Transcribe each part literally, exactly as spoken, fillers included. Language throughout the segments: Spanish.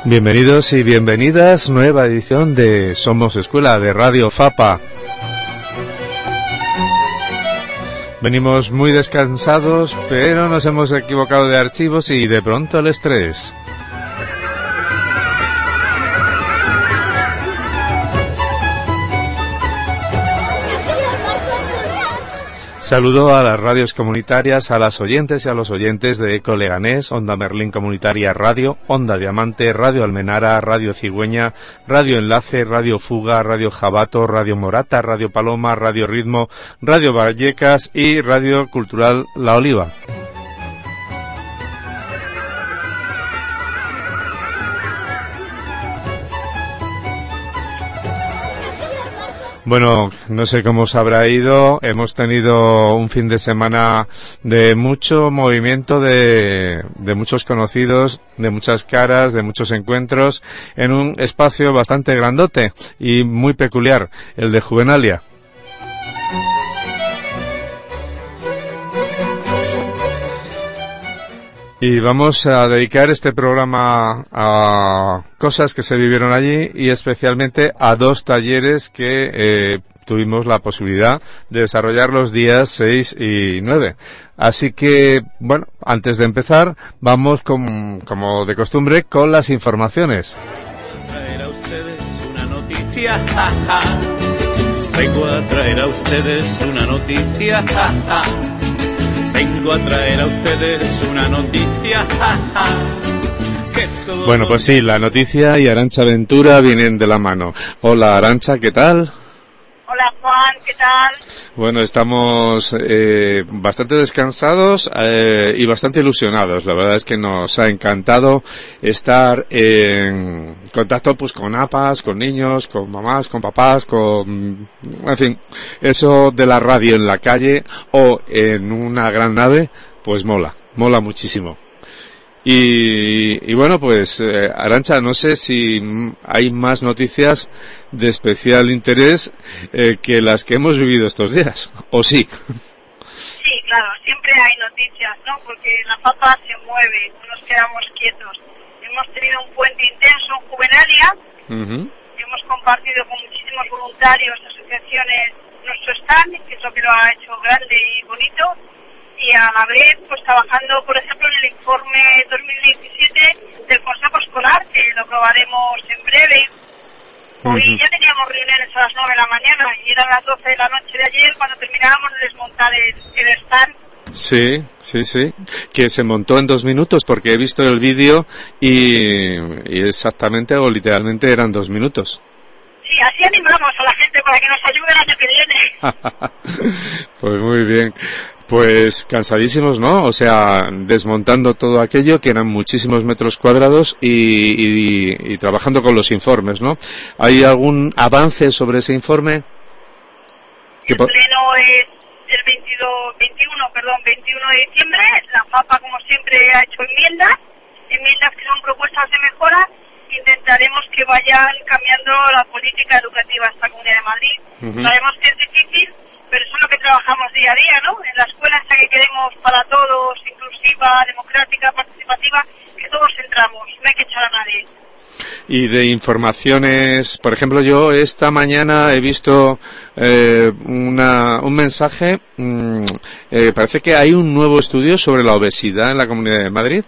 Bienvenidos y bienvenidas, nueva edición de Somos Escuela de Radio Fapa. Venimos muy descansados, pero nos hemos equivocado de archivos y de pronto el estrés. Saludo a las radios comunitarias, a las oyentes y a los oyentes de Eco Leganés, Onda Merlín Comunitaria Radio, Onda Diamante, Radio Almenara, Radio Cigüeña, Radio Enlace, Radio Fuga, Radio Jabato, Radio Morata, Radio Paloma, Radio Ritmo, Radio Vallecas y Radio Cultural La Oliva. Bueno, no sé cómo os habrá ido, hemos tenido un fin de semana de mucho movimiento, de, de muchos conocidos, de muchas caras, de muchos encuentros, en un espacio bastante grandote y muy peculiar, el de Juvenalia. Y vamos a dedicar este programa a cosas que se vivieron allí y especialmente a dos talleres que eh, tuvimos la posibilidad de desarrollar los días seis y nueve. Así que, bueno, antes de empezar, vamos con, como de costumbre con las informaciones. Traer a ustedes una noticia, ja, ja. Vengo a traer a ustedes una noticia, ja, ja. Vengo a traer a ustedes una noticia, ja, ja, que todo... Bueno, pues sí, la noticia y Arantxa Ventura vienen de la mano. Hola, Arantxa, ¿qué tal? Hola, Juan, ¿qué tal? Bueno, estamos eh, bastante descansados eh, y bastante ilusionados. La verdad es que nos ha encantado estar en contacto pues con A P As, con niños, con mamás, con papás, con... En fin, eso de la radio en la calle o en una gran nave, pues mola, mola muchísimo. Y, y bueno, pues eh, Arantxa, no sé si hay más noticias de especial interés eh, que las que hemos vivido estos días, ¿o sí? Sí, claro, siempre hay noticias, ¿no? Porque la Fapa se mueve, no nos quedamos quietos. Hemos tenido un puente intenso en Juvenalia, uh-huh. Hemos compartido con muchísimos voluntarios, asociaciones, nuestro stand, que es lo que lo ha hecho grande y bonito. Y a la vez, pues trabajando, por ejemplo, en el informe dos mil diecisiete del Consejo Escolar, que lo probaremos en breve. Hoy uh-huh. Ya teníamos reuniones a las nueve de la mañana y eran las doce de la noche de ayer cuando terminábamos de desmontar el, el stand. Sí, sí, sí, que se montó en dos minutos porque he visto el vídeo y, y exactamente o literalmente eran dos minutos. Sí, así animamos a la gente para que nos ayude el año que viene. Pues muy bien. Pues cansadísimos, ¿no? O sea, desmontando todo aquello, que eran muchísimos metros cuadrados y, y, y trabajando con los informes, ¿no? ¿Hay algún avance sobre ese informe? El pleno es el veintidós, veintiuno, perdón, veintiuno de diciembre. La Fapa, como siempre, ha hecho enmiendas, enmiendas que son propuestas de mejora. Intentaremos que vayan cambiando la política educativa de esta Comunidad de Madrid. Uh-huh. Sabemos que es difícil, pero eso es lo que trabajamos día a día, ¿no? En la escuela esta que queremos para todos, inclusiva, democrática, participativa, que todos entramos, no hay que echar a nadie. Y de informaciones, por ejemplo, yo esta mañana he visto eh, una, un mensaje, mmm, eh, parece que hay un nuevo estudio sobre la obesidad en la Comunidad de Madrid.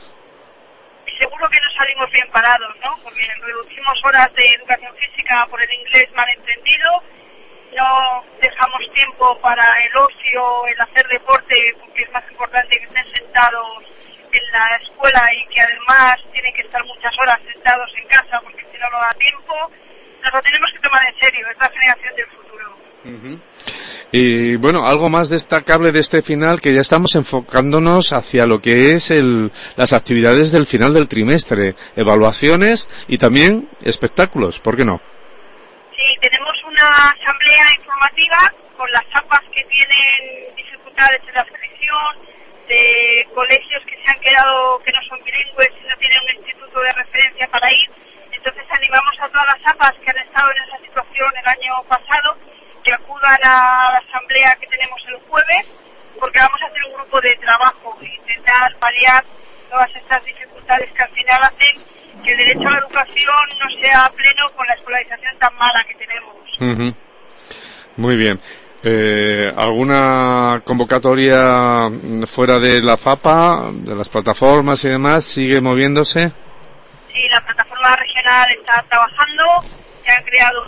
Seguro que no salimos bien parados, ¿no? Porque reducimos horas de educación física por el inglés malentendido, no dejamos tiempo para el ocio, el hacer deporte, porque es más importante que estén sentados en la escuela y que además tienen que estar muchas horas sentados en casa porque si no no da tiempo. Nos lo tenemos que tomar en serio, es la generación del futuro. Uh-huh. Y bueno, algo más destacable de este final, que ya estamos enfocándonos hacia lo que es el, las actividades del final del trimestre, evaluaciones y también espectáculos, ¿por qué no? Sí, tenemos una asamblea informativa con las A P As que tienen dificultades en la inscripción, de colegios que se han quedado, que no son bilingües y no tienen un instituto de referencia para ir. Entonces animamos a todas las A P As que han estado en esa situación el año pasado que acudan a la asamblea que tenemos el jueves, porque vamos a hacer un grupo de trabajo e intentar paliar todas estas dificultades que al final hacen que el derecho a la educación no sea pleno con la escolarización tan mala que tenemos. Uh-huh. Muy bien. Eh, ¿Alguna convocatoria fuera de la FAPA, de las plataformas y demás, sigue moviéndose? Sí, la plataforma regional está trabajando, se han creado...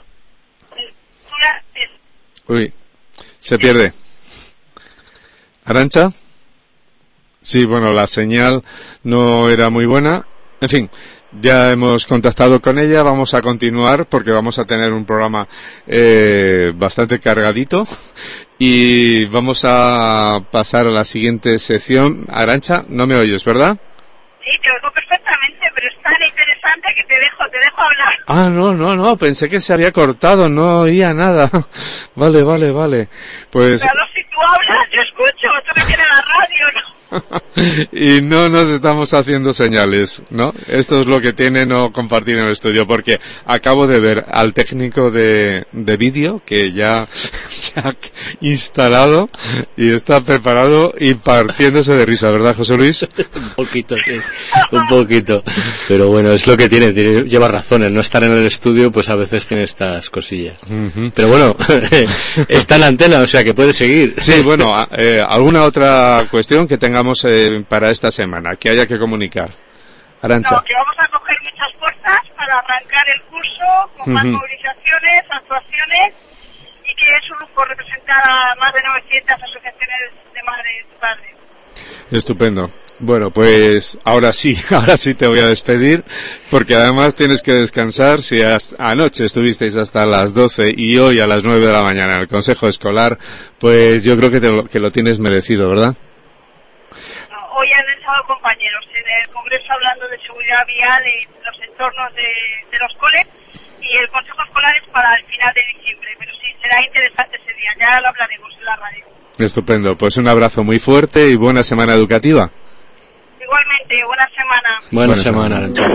Uy, se pierde. ¿Arantxa? Sí, bueno, la señal no era muy buena. En fin, ya hemos contactado con ella, vamos a continuar porque vamos a tener un programa eh, bastante cargadito y vamos a pasar a la siguiente sección. Arantxa, no me oyes, ¿verdad? Sí, te oigo perfectamente, pero es tan interesante que te dejo, te dejo hablar. Ah, no, no, no, pensé que se había cortado, no oía nada. Vale, vale, vale. Pues... Claro, si tú hablas, yo escucho, esto me queda la radio, ¿no? Y no nos estamos haciendo señales, ¿no? Esto es lo que tiene no compartir en el estudio, porque acabo de ver al técnico de, de vídeo que ya se ha instalado y está preparado y partiéndose de risa, ¿verdad, José Luis? Un poquito, sí, un poquito. Pero bueno, es lo que tiene, tiene lleva razones. No estar en el estudio, pues a veces tiene estas cosillas. Uh-huh. Pero bueno, está en la antena, o sea que puede seguir. Sí, bueno, eh, ¿alguna otra cuestión que tengamos Eh, para esta semana, que haya que comunicar? Arantxa. No, que vamos a coger muchas fuerzas para arrancar el curso con uh-huh. más movilizaciones, actuaciones, y que es un lujo representar a más de novecientas asociaciones de madres y padres. Estupendo. Bueno, pues ahora sí, ahora sí te voy a despedir, porque además tienes que descansar. Si hasta anoche estuvisteis hasta las doce y hoy a las nueve de la mañana en el Consejo Escolar, pues yo creo que, te lo, que lo tienes merecido, ¿verdad? Hoy han estado compañeros en el Congreso hablando de seguridad vial en los entornos de, de los coles, y el Consejo Escolar es para el final de diciembre, pero sí, será interesante ese día, ya lo hablaremos en la radio. Estupendo, pues un abrazo muy fuerte y buena semana educativa. Igualmente, buena semana. Buena, buena semana, Arantxa.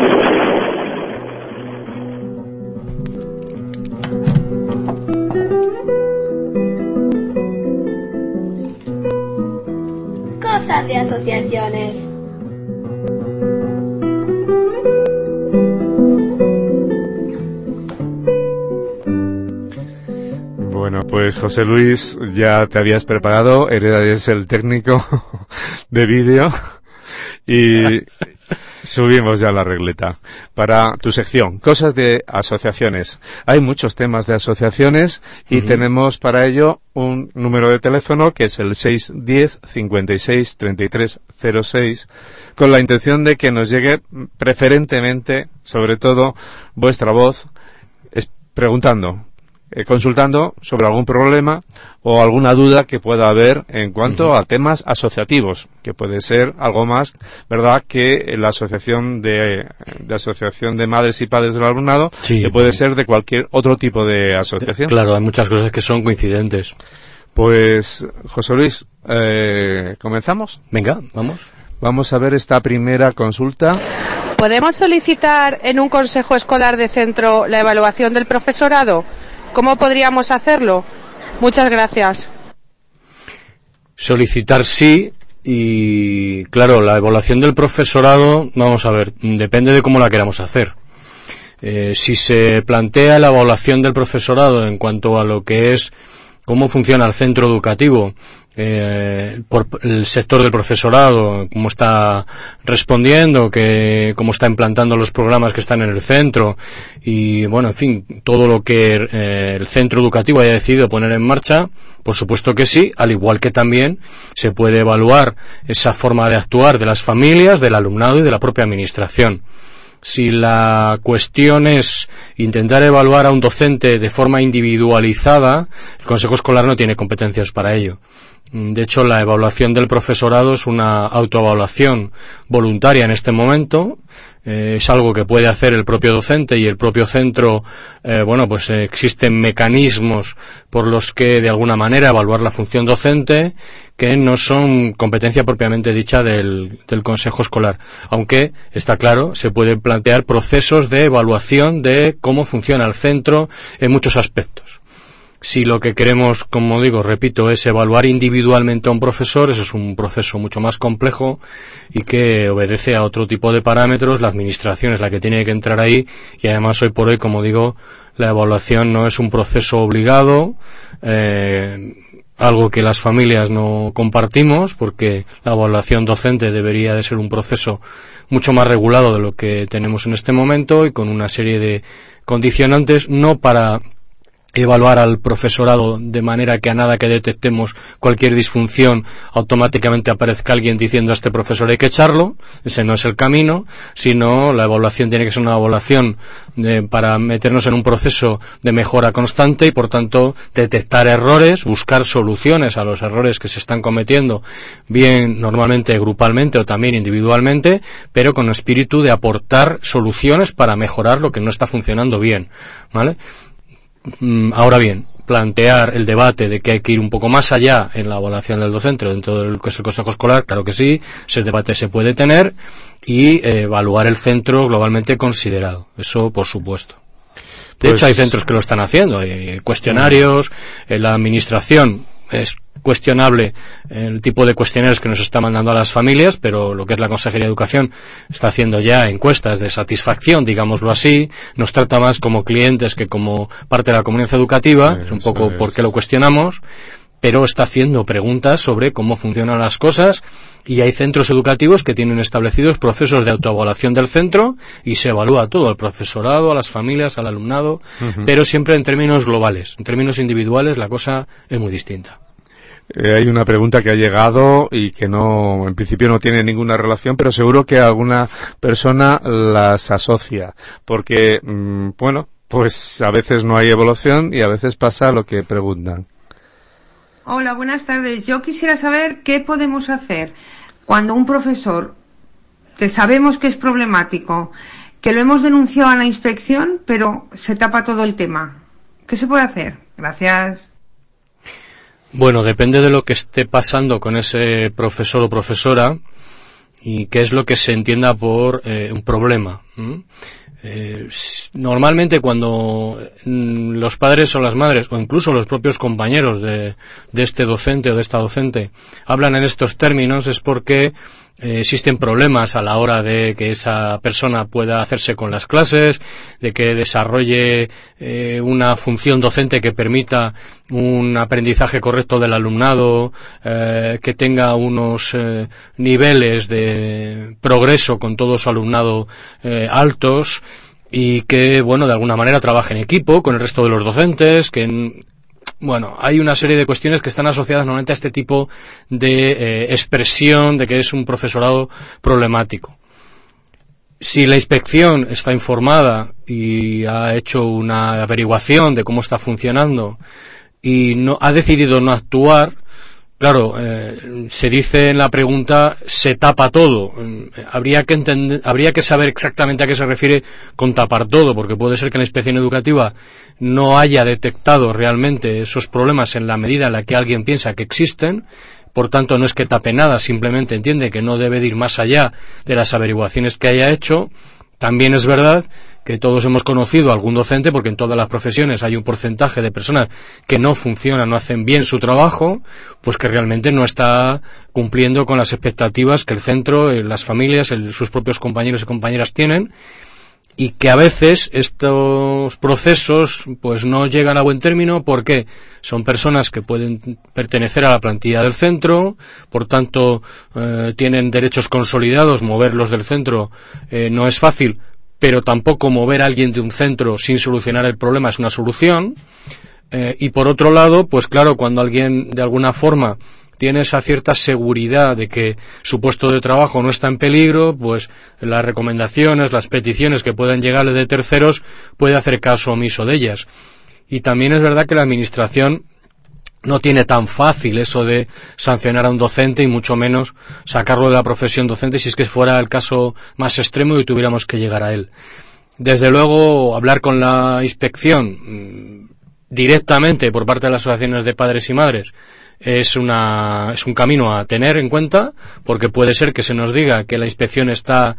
Cosas de asociaciones. Bueno, pues José Luis, ya te habías preparado, eres el técnico de vídeo y subimos ya la regleta para tu sección, cosas de asociaciones. Hay muchos temas de asociaciones y uh-huh. tenemos para ello un número de teléfono que es el seis uno cero, cincuenta y seis, treinta y tres cero seis, con la intención de que nos llegue preferentemente, sobre todo, vuestra voz, es, preguntando, eh, consultando sobre algún problema o alguna duda que pueda haber en cuanto uh-huh. a temas asociativos, que puede ser algo más, ¿verdad?, que la asociación de, de asociación de madres y padres del alumnado, sí, que puede ser de cualquier otro tipo de asociación. Claro, hay muchas cosas que son coincidentes. Pues, José Luis, eh, ¿comenzamos? Venga, vamos. Vamos a ver esta primera consulta. ¿Podemos solicitar en un consejo escolar de centro la evaluación del profesorado? ¿Cómo podríamos hacerlo? Muchas gracias. Solicitar sí, y claro, la evaluación del profesorado, vamos a ver, depende de cómo la queramos hacer. Eh, si se plantea la evaluación del profesorado en cuanto a lo que es cómo funciona el centro educativo, eh, por el sector del profesorado, cómo está respondiendo, que, cómo está implantando los programas que están en el centro y, bueno, en fin, todo lo que eh, el centro educativo haya decidido poner en marcha, por supuesto que sí, al igual que también se puede evaluar esa forma de actuar de las familias, del alumnado y de la propia administración. Si la cuestión es intentar evaluar a un docente de forma individualizada, el Consejo Escolar no tiene competencias para ello. De hecho, la evaluación del profesorado es una autoevaluación voluntaria en este momento. Eh, es algo que puede hacer el propio docente y el propio centro. Eh, bueno, pues eh, existen mecanismos por los que de alguna manera evaluar la función docente que no son competencia propiamente dicha del, del Consejo Escolar. Aunque, está claro, se pueden plantear procesos de evaluación de cómo funciona el centro en muchos aspectos. Si lo que queremos, como digo, repito, es evaluar individualmente a un profesor, eso es un proceso mucho más complejo y que obedece a otro tipo de parámetros. La administración es la que tiene que entrar ahí y además hoy por hoy, como digo, la evaluación no es un proceso obligado, eh, algo que las familias no compartimos, porque la evaluación docente debería de ser un proceso mucho más regulado de lo que tenemos en este momento y con una serie de condicionantes, no para evaluar al profesorado de manera que a nada que detectemos cualquier disfunción automáticamente aparezca alguien diciendo a este profesor hay que echarlo, ese no es el camino, sino la evaluación tiene que ser una evaluación de, para meternos en un proceso de mejora constante y por tanto detectar errores, buscar soluciones a los errores que se están cometiendo, bien normalmente grupalmente o también individualmente, pero con espíritu de aportar soluciones para mejorar lo que no está funcionando bien, ¿vale? Ahora bien, plantear el debate de que hay que ir un poco más allá en la evaluación del docente dentro de lo que es el consejo escolar, claro que sí, ese debate se puede tener y eh, evaluar el centro globalmente considerado, eso por supuesto. De pues, hecho hay centros que lo están haciendo, hay cuestionarios, en la administración es cuestionable el tipo de cuestionarios que nos está mandando a las familias, pero lo que es la Consejería de Educación está haciendo ya encuestas de satisfacción, digámoslo así, nos trata más como clientes que como parte de la comunidad educativa, sí, es un poco es. por qué lo cuestionamos, pero está haciendo preguntas sobre cómo funcionan las cosas y hay centros educativos que tienen establecidos procesos de autoevaluación del centro y se evalúa todo, al profesorado, a las familias, al alumnado, uh-huh. pero siempre en términos globales, en términos individuales la cosa es muy distinta. Eh, hay una pregunta que ha llegado y que no, en principio no tiene ninguna relación, pero seguro que alguna persona las asocia, porque, mmm, bueno, pues a veces no hay evaluación y a veces pasa lo que preguntan. Hola, buenas tardes. Yo quisiera saber qué podemos hacer cuando un profesor que sabemos que es problemático, que lo hemos denunciado a la inspección, pero se tapa todo el tema. ¿Qué se puede hacer? Gracias. Bueno, depende de lo que esté pasando con ese profesor o profesora y qué es lo que se entienda por eh, un problema. ¿Mm? Eh, normalmente cuando mm, los padres o las madres o incluso los propios compañeros de, de este docente o de esta docente hablan en estos términos es porque eh, existen problemas a la hora de que esa persona pueda hacerse con las clases, de que desarrolle eh, una función docente que permita un aprendizaje correcto del alumnado, eh, que tenga unos eh, niveles de progreso con todo su alumnado eh, altos y que, bueno, de alguna manera trabaje en equipo con el resto de los docentes, que bueno, hay una serie de cuestiones que están asociadas normalmente a este tipo de eh, expresión de que es un profesorado problemático. Si la inspección está informada y ha hecho una averiguación de cómo está funcionando y no ha decidido no actuar, claro, eh, se dice en la pregunta se tapa todo. Habría que entender, habría que saber exactamente a qué se refiere con tapar todo, porque puede ser que la inspección educativa no haya detectado realmente esos problemas en la medida en la que alguien piensa que existen. Por tanto, no es que tape nada, simplemente entiende que no debe de ir más allá de las averiguaciones que haya hecho. También es verdad que todos hemos conocido a algún docente, porque en todas las profesiones hay un porcentaje de personas que no funcionan, no hacen bien su trabajo, pues que realmente no está cumpliendo con las expectativas que el centro, las familias, el, sus propios compañeros y compañeras tienen, y que a veces estos procesos pues no llegan a buen término porque son personas que pueden pertenecer a la plantilla del centro, por tanto eh, tienen derechos consolidados, moverlos del centro eh, no es fácil, pero tampoco mover a alguien de un centro sin solucionar el problema es una solución, eh, y por otro lado, pues claro, cuando alguien de alguna forma tiene esa cierta seguridad de que su puesto de trabajo no está en peligro, pues las recomendaciones, las peticiones que puedan llegarle de terceros puede hacer caso omiso de ellas. Y también es verdad que la administración no tiene tan fácil eso de sancionar a un docente y mucho menos sacarlo de la profesión docente si es que fuera el caso más extremo y tuviéramos que llegar a él. Desde luego, hablar con la inspección directamente por parte de las asociaciones de padres y madres es una es un camino a tener en cuenta, porque puede ser que se nos diga que la inspección está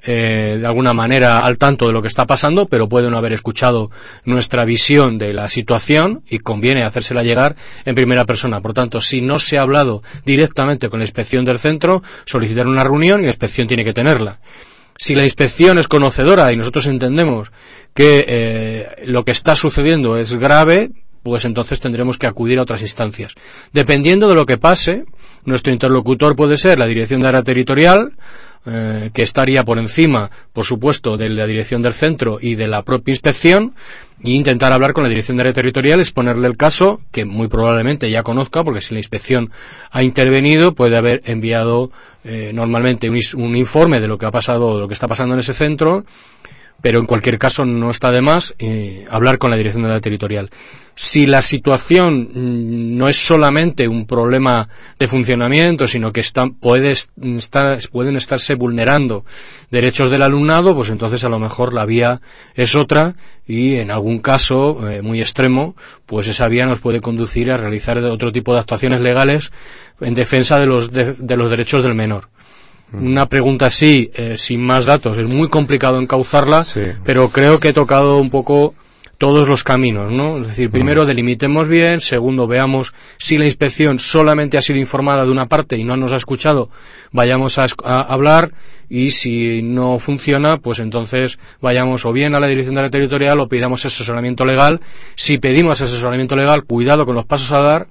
eh, de alguna manera al tanto de lo que está pasando, pero puede no haber escuchado nuestra visión de la situación y conviene hacérsela llegar en primera persona. Por tanto, si no se ha hablado directamente con la inspección del centro, solicitar una reunión y la inspección tiene que tenerla. Si la inspección es conocedora y nosotros entendemos que eh, lo que está sucediendo es grave, pues entonces tendremos que acudir a otras instancias. Dependiendo de lo que pase, nuestro interlocutor puede ser la Dirección de Área Territorial, eh, que estaría por encima, por supuesto, de la dirección del centro y de la propia inspección, e intentar hablar con la Dirección de Área Territorial, exponerle el caso, que muy probablemente ya conozca, porque si la inspección ha intervenido, puede haber enviado eh, normalmente un, un informe de lo que ha pasado, de lo que está pasando en ese centro, pero en cualquier caso no está de más eh, hablar con la Dirección de Área Territorial. Si la situación mmm, no es solamente un problema de funcionamiento, sino que están, puede estar, pueden estarse vulnerando derechos del alumnado, pues entonces a lo mejor la vía es otra y en algún caso eh, muy extremo, pues esa vía nos puede conducir a realizar otro tipo de actuaciones legales en defensa de los, de, de los derechos del menor. Una pregunta así, eh, sin más datos, es muy complicado encauzarla, sí. Pero creo que he tocado un poco todos los caminos, ¿no? Es decir, primero mm. delimitemos bien, segundo veamos si la inspección solamente ha sido informada de una parte y no nos ha escuchado, vayamos a, a hablar, y si no funciona, pues entonces vayamos o bien a la Dirección de Área Territorial o pidamos asesoramiento legal. Si pedimos asesoramiento legal, cuidado con los pasos a dar.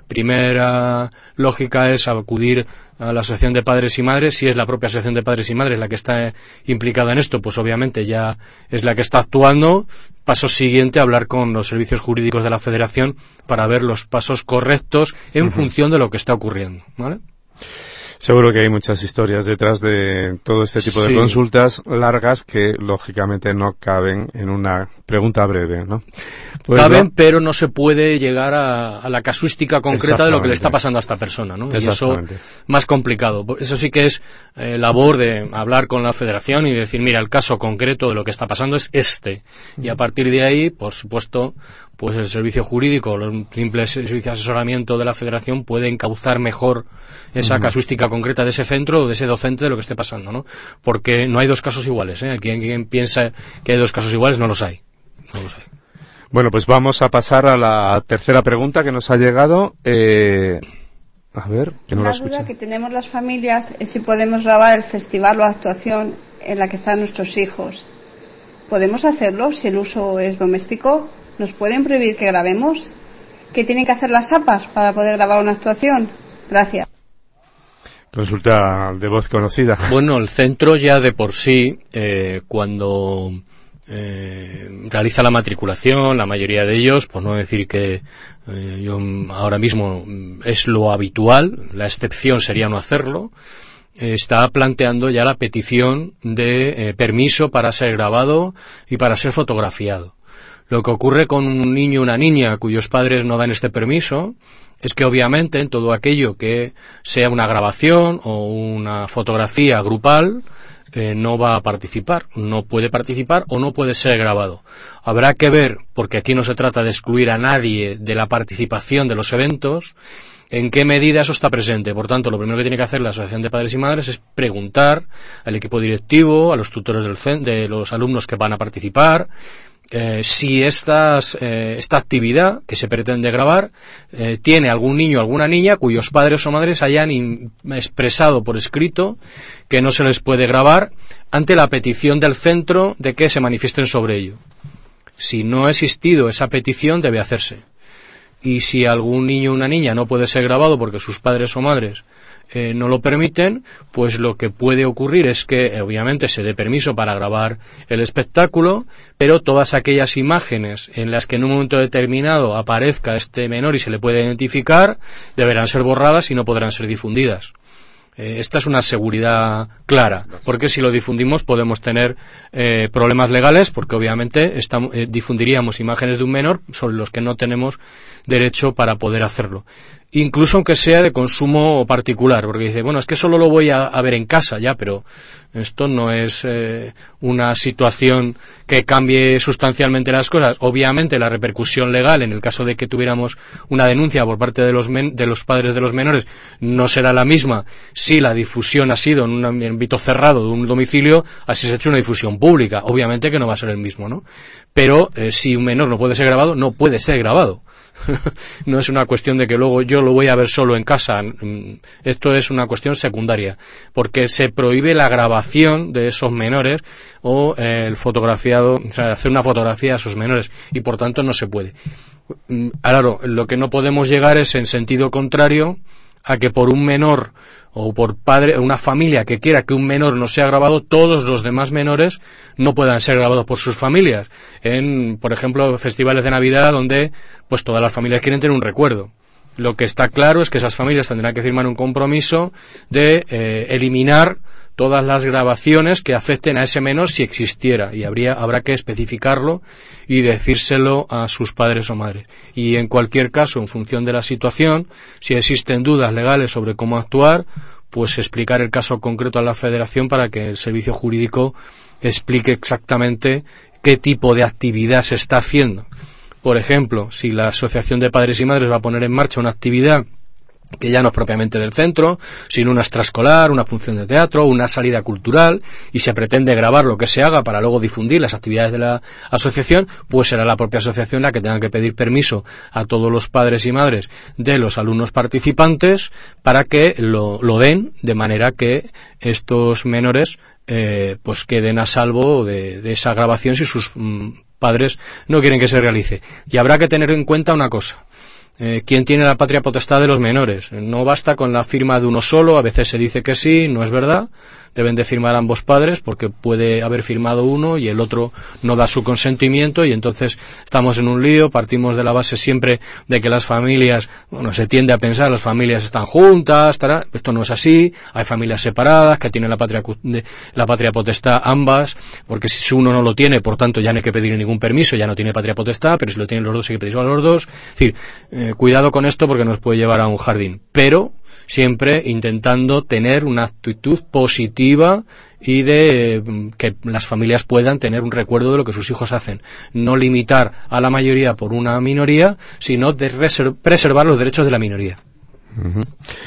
Primera lógica es acudir a la Asociación de Padres y Madres. Si es la propia Asociación de Padres y Madres la que está implicada en esto, pues obviamente ya es la que está actuando. Paso siguiente, hablar con los servicios jurídicos de la Federación para ver los pasos correctos en uh-huh. función de lo que está ocurriendo, ¿vale? Seguro que hay muchas historias detrás de todo este tipo sí. de consultas largas que lógicamente no caben en una pregunta breve, ¿no? Pues caben, no. Pero no se puede llegar a, a la casuística concreta de lo que le está pasando a esta persona, ¿no? Y eso más complicado. Eso sí que es eh, labor de hablar con la Federación y decir, mira, el caso concreto de lo que está pasando es este. Y a partir de ahí, por supuesto, pues el servicio jurídico, los simples servicios de asesoramiento de la Federación puede encauzar mejor esa uh-huh. casuística concreta de ese centro o de ese docente de lo que esté pasando, ¿no? Porque no hay dos casos iguales, ¿eh? Quien, quien piensa que hay dos casos iguales, no los hay. No los hay. Bueno, pues vamos a pasar a la tercera pregunta que nos ha llegado. Eh, a ver, que no la escucha. La duda que tenemos las familias es si podemos grabar el festival o actuación en la que están nuestros hijos. ¿Podemos hacerlo si el uso es doméstico? ¿Nos pueden prohibir que grabemos? ¿Qué tienen que hacer las A P As para poder grabar una actuación? Gracias. Consulta de voz conocida. Bueno, el centro ya de por sí, eh, cuando eh, realiza la matriculación, la mayoría de ellos, por no decir que eh, yo ahora mismo es lo habitual, la excepción sería no hacerlo, eh, está planteando ya la petición de eh, permiso para ser grabado y para ser fotografiado. Lo que ocurre con un niño o una niña cuyos padres no dan este permiso es que obviamente en todo aquello que sea una grabación o una fotografía grupal eh, no va a participar, no puede participar o no puede ser grabado. Habrá que ver, porque aquí no se trata de excluir a nadie de la participación de los eventos, en qué medida eso está presente. Por tanto, lo primero que tiene que hacer la Asociación de Padres y Madres es preguntar al equipo directivo, a los tutores del C E N, de los alumnos que van a participar, Eh, si estas, eh, esta actividad que se pretende grabar eh, tiene algún niño o alguna niña cuyos padres o madres hayan in- expresado por escrito que no se les puede grabar ante la petición del centro de que se manifiesten sobre ello. Si no ha existido esa petición, debe hacerse. Y si algún niño o una niña no puede ser grabado porque sus padres o madres Eh, no lo permiten, pues lo que puede ocurrir es que eh, obviamente se dé permiso para grabar el espectáculo, pero todas aquellas imágenes en las que en un momento determinado aparezca este menor y se le puede identificar deberán ser borradas y no podrán ser difundidas. Eh, esta es una seguridad clara, porque si lo difundimos podemos tener eh, problemas legales, porque obviamente estamos, eh, difundiríamos imágenes de un menor sobre los que no tenemos derecho para poder hacerlo. incluso aunque sea de consumo particular, porque dice, bueno, es que solo lo voy a, a ver en casa, ya, pero esto no es eh, una situación que cambie sustancialmente las cosas. Obviamente la repercusión legal, en el caso de que tuviéramos una denuncia por parte de los, men de los padres de los menores, no será la misma si la difusión ha sido en un ámbito cerrado de un domicilio, así se ha hecho una difusión pública. Obviamente que no va a ser el mismo, ¿no? Pero eh, si un menor no puede ser grabado, no puede ser grabado. No es una cuestión de que luego yo lo voy a ver solo en casa. Esto es una cuestión secundaria, porque se prohíbe la grabación de esos menores o eh, el fotografiado, o sea, hacer una fotografía a esos menores, y por tanto no se puede. Claro, lo que no podemos llegar es en sentido contrario a que por un menor o por padre, una familia que quiera que un menor no sea grabado, todos los demás menores no puedan ser grabados por sus familias. En, por ejemplo, festivales de Navidad donde pues todas las familias quieren tener un recuerdo. Lo que está claro es que esas familias tendrán que firmar un compromiso de eh, eliminar todas las grabaciones que afecten a ese menor si existiera, y habría, habrá que especificarlo y decírselo a sus padres o madres. Y en cualquier caso, en función de la situación, si existen dudas legales sobre cómo actuar, pues explicar el caso concreto a la Federación para que el servicio jurídico explique exactamente qué tipo de actividad se está haciendo. Por ejemplo, si la Asociación de Padres y Madres va a poner en marcha una actividad que ya no es propiamente del centro, sino una extraescolar, una función de teatro, una salida cultural, y se pretende grabar lo que se haga para luego difundir las actividades de la asociación, pues será la propia asociación la que tenga que pedir permiso a todos los padres y madres de los alumnos participantes para que lo, lo den, de manera que estos menores eh, pues queden a salvo de, de esa grabación si sus mm, padres no quieren que se realice. Y habrá que tener en cuenta una cosa. Eh, ¿Quién tiene la patria potestad de los menores? No basta con la firma de uno solo, a veces se dice que sí, no es verdad. Deben de firmar ambos padres, porque puede haber firmado uno y el otro no da su consentimiento, y entonces estamos en un lío. Partimos de la base siempre de que las familias, bueno, se tiende a pensar las familias están juntas, tará. Esto no es así. Hay familias separadas que tienen la patria, la patria potestad ambas, porque si uno no lo tiene, por tanto ya no hay que pedir ningún permiso, ya no tiene patria potestad, pero si lo tienen los dos hay que pedirlo a los dos. Es decir, eh, cuidado con esto porque nos puede llevar a un jardín, pero siempre intentando tener una actitud positiva y de eh, que las familias puedan tener un recuerdo de lo que sus hijos hacen. No limitar a la mayoría por una minoría, sino de preservar los derechos de la minoría. Uh-huh.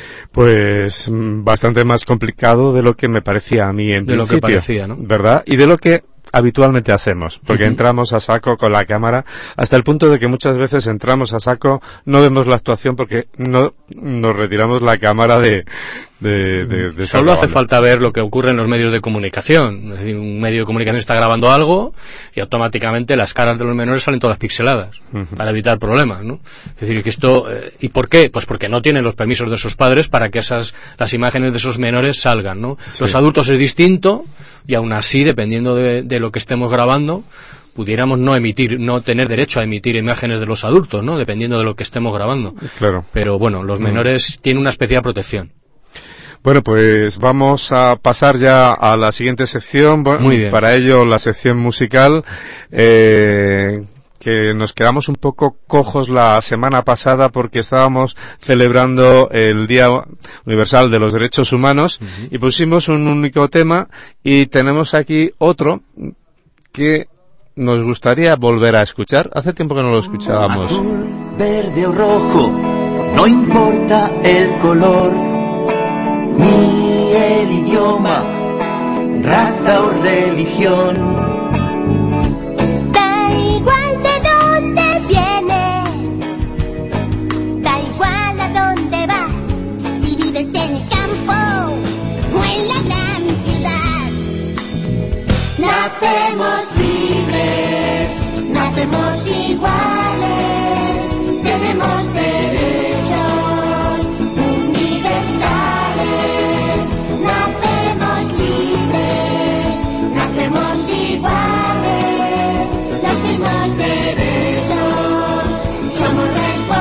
Pues bastante más complicado de lo que me parecía a mí en de principio. Lo que parecía, ¿no? ¿Verdad? Y de lo que habitualmente hacemos, porque uh-huh. entramos a saco con la cámara, hasta el punto de que muchas veces entramos a saco, no vemos la actuación porque no nos retiramos la cámara de... de, de, de Solo hace falta ver lo que ocurre en los medios de comunicación. Es decir, un medio de comunicación está grabando algo y automáticamente las caras de los menores salen todas pixeladas, uh-huh. para evitar problemas, ¿no? Es decir, que esto... Eh, ¿y por qué? Pues porque no tienen los permisos de sus padres para que esas las imágenes de esos menores salgan, ¿no? Sí. Los adultos es distinto, y aún así, dependiendo de, de lo que estemos grabando, pudiéramos no emitir, no tener derecho a emitir imágenes de los adultos, ¿no? Dependiendo de lo que estemos grabando. Claro. Pero bueno, los menores uh-huh. tienen una especial protección. Bueno, pues vamos a pasar ya a la siguiente sección. Bueno, muy bien. Para ello, la sección musical, eh, que nos quedamos un poco cojos la semana pasada porque estábamos celebrando el Día Universal de los Derechos Humanos, uh-huh. y pusimos un único tema, y tenemos aquí otro que nos gustaría volver a escuchar. Hace tiempo que no lo escuchábamos. Azul, verde o rojo, no importa el color, ni el idioma, raza o religión. Da igual de dónde vienes, da igual a dónde vas, si vives en el campo o en la gran ciudad. Nacemos libres, nacemos iguales, tenemos derechos universales. Nacemos libres, nacemos iguales, los mismos derechos, somos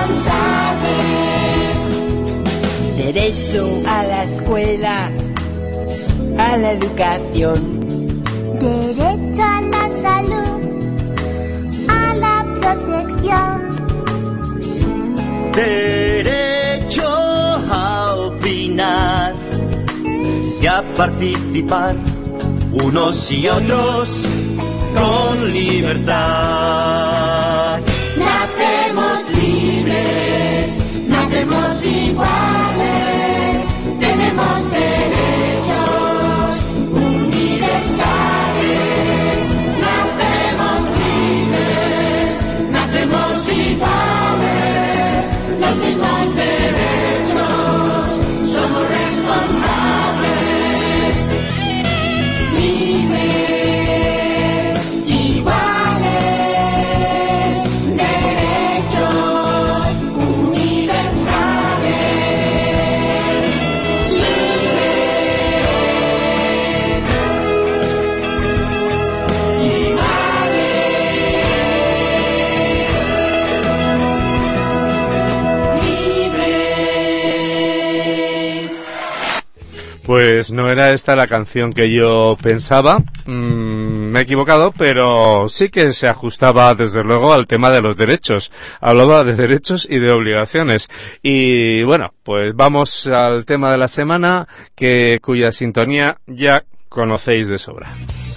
responsables. Derecho a la escuela, a la educación. Derecho a la salud, a la protección. Derecho para participar, unos y otros con libertad. Nacemos libres, nacemos iguales, tenemos derechos universales. Nacemos libres, nacemos iguales, los mismos derechos, somos responsables. Libres, iguales, derechos universales. Pues no era esta la canción que yo pensaba, mm, me he equivocado, pero sí que se ajustaba desde luego al tema de los derechos. Hablaba de derechos y de obligaciones. Y bueno, pues vamos al tema de la semana, que cuya sintonía ya conocéis de sobra.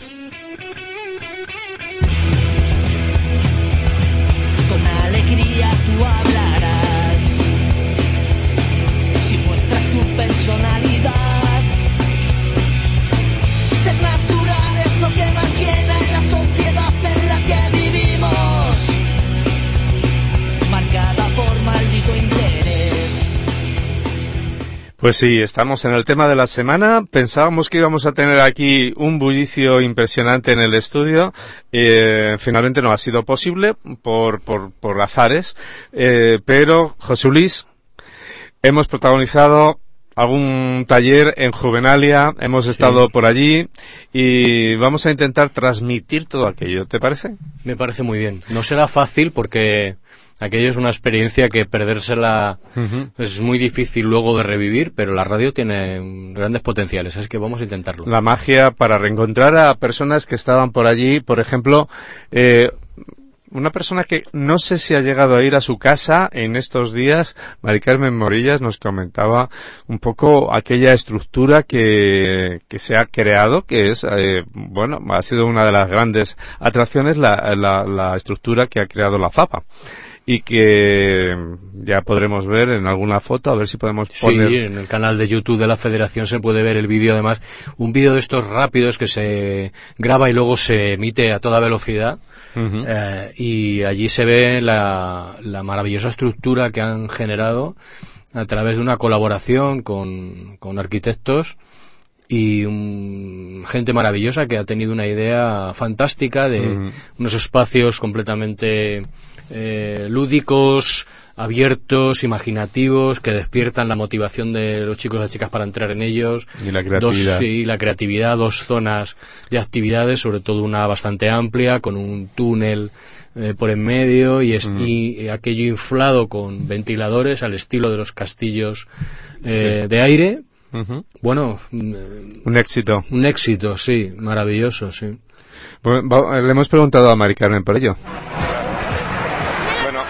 Con alegría tú hablarás, si muestras tu personalidad. Ser natural es lo que más llena en la sociedad en la que vivimos, marcada por maldito interés. Pues sí, estamos en el tema de la semana. Pensábamos que íbamos a tener aquí un bullicio impresionante en el estudio. Eh, finalmente no ha sido posible por, por, por azares. Eh, pero, José Luis, hemos protagonizado algún taller en Juvenalia, hemos estado sí. por allí y vamos a intentar transmitir todo aquello. ¿Te parece? Me parece muy bien. No será fácil porque aquello es una experiencia que perdérsela uh-huh. es muy difícil luego de revivir, pero la radio tiene grandes potenciales, es que vamos a intentarlo. La magia para reencontrar a personas que estaban por allí, por ejemplo, eh, una persona que no sé si ha llegado a ir a su casa en estos días, Mari Carmen Morillas, nos comentaba un poco aquella estructura que, que se ha creado, que es, eh, bueno, ha sido una de las grandes atracciones, la, la, la estructura que ha creado la FAPA. Y que ya podremos ver en alguna foto, a ver si podemos poner... Sí, en el canal de YouTube de la Federación se puede ver el vídeo, además, un vídeo de estos rápidos que se graba y luego se emite a toda velocidad. Uh-huh. eh, y allí se ve la, la maravillosa estructura que han generado a través de una colaboración con, con arquitectos y un, gente maravillosa que ha tenido una idea fantástica de uh-huh. unos espacios completamente eh, lúdicos, abiertos, imaginativos, que despiertan la motivación de los chicos y las chicas para entrar en ellos. Y la creatividad. Dos, sí, la creatividad, dos zonas de actividades, sobre todo una bastante amplia, con un túnel eh, por en medio y, est- uh-huh. y aquello inflado con ventiladores al estilo de los castillos eh, sí. de aire. Uh-huh. Bueno, un éxito. Un éxito, sí, maravilloso, sí. Bueno, le hemos preguntado a Mari Carmen por ello. Bueno,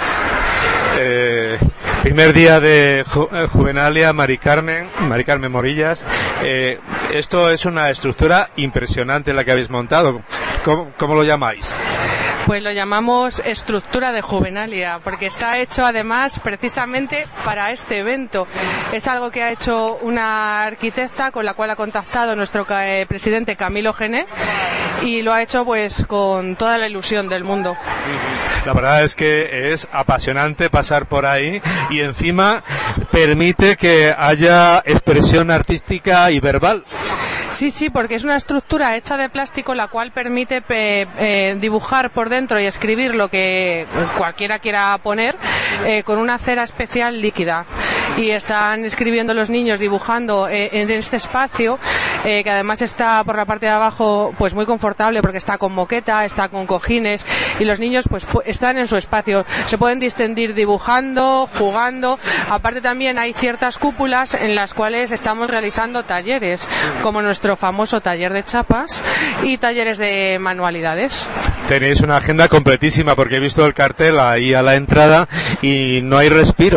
eh, primer día de Ju- Juvenalia, Mari Carmen, Mari Carmen Morillas. Eh, esto es una estructura impresionante la que habéis montado. ¿Cómo, cómo lo llamáis? Pues lo llamamos estructura de Juvenalia, porque está hecho además precisamente para este evento. Es algo que ha hecho una arquitecta con la cual ha contactado nuestro eh, presidente Camilo Gené y lo ha hecho pues con toda la ilusión del mundo. La verdad es que es apasionante pasar por ahí y encima permite que haya expresión artística y verbal. Sí, sí, porque es una estructura hecha de plástico la cual permite eh, eh, dibujar por dentro y escribir lo que cualquiera quiera poner eh, con una cera especial líquida. Y están escribiendo los niños, dibujando eh, en este espacio eh, que además está por la parte de abajo pues muy confortable porque está con moqueta, está con cojines y los niños pues pu- están en su espacio. Se pueden distendir dibujando, jugando. Aparte también hay ciertas cúpulas en las cuales estamos realizando talleres, como nuestro famoso taller de chapas y talleres de manualidades. Tenéis una agenda completísima porque he visto el cartel ahí a la entrada y no hay respiro.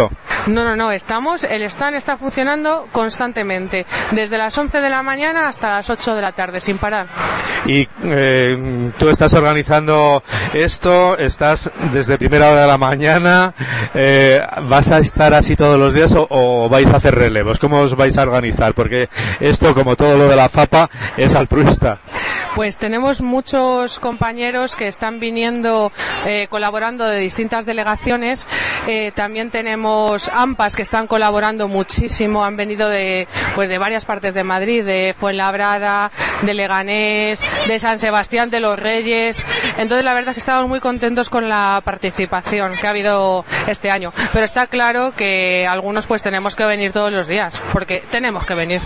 No, no, no, estamos, el stand está funcionando constantemente, desde las once de la mañana hasta las ocho de la tarde, sin parar. Y eh, tú estás organizando esto, estás desde primera hora de la mañana, eh, ¿vas a estar así todos los días o, o vais a hacer relevos? ¿Cómo os vais a organizar? Porque esto, como todo lo de la FAPA, es altruista. Pues tenemos muchos compañeros que están viniendo, eh, colaborando de distintas delegaciones. Eh, también tenemos AMPAs que están colaborando muchísimo, han venido de, pues de varias partes de Madrid, de Fuenlabrada, de Leganés, de San Sebastián de los Reyes. Entonces la verdad es que estamos muy contentos con la participación que ha habido este año. Pero está claro que algunos pues tenemos que venir todos los días, porque tenemos que venir.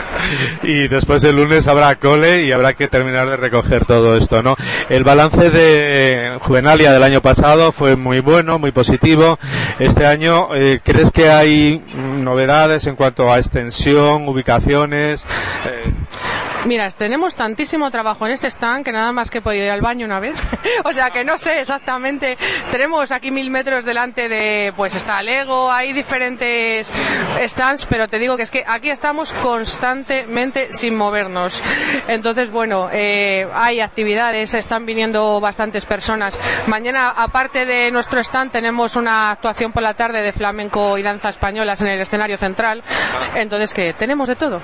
Y después el lunes habrá cole y habrá que terminar de recoger todo esto, ¿no? El balance de Juvenalia del año pasado fue muy bueno, muy positivo. Este año, eh, ¿crees que hay novedades en cuanto a extensión, ubicaciones? Eh... Mira, tenemos tantísimo trabajo en este stand que nada más que he podido ir al baño una vez. O sea que no sé exactamente. Tenemos aquí mil metros delante de, pues está Lego, hay diferentes stands, pero te digo que es que aquí estamos constantemente sin movernos. Entonces, bueno, eh, hay actividades, están viniendo bastantes personas. Mañana, aparte de nuestro stand, tenemos una actuación por la tarde de flamenco y danza españolas en el escenario central. Entonces, que tenemos de todo.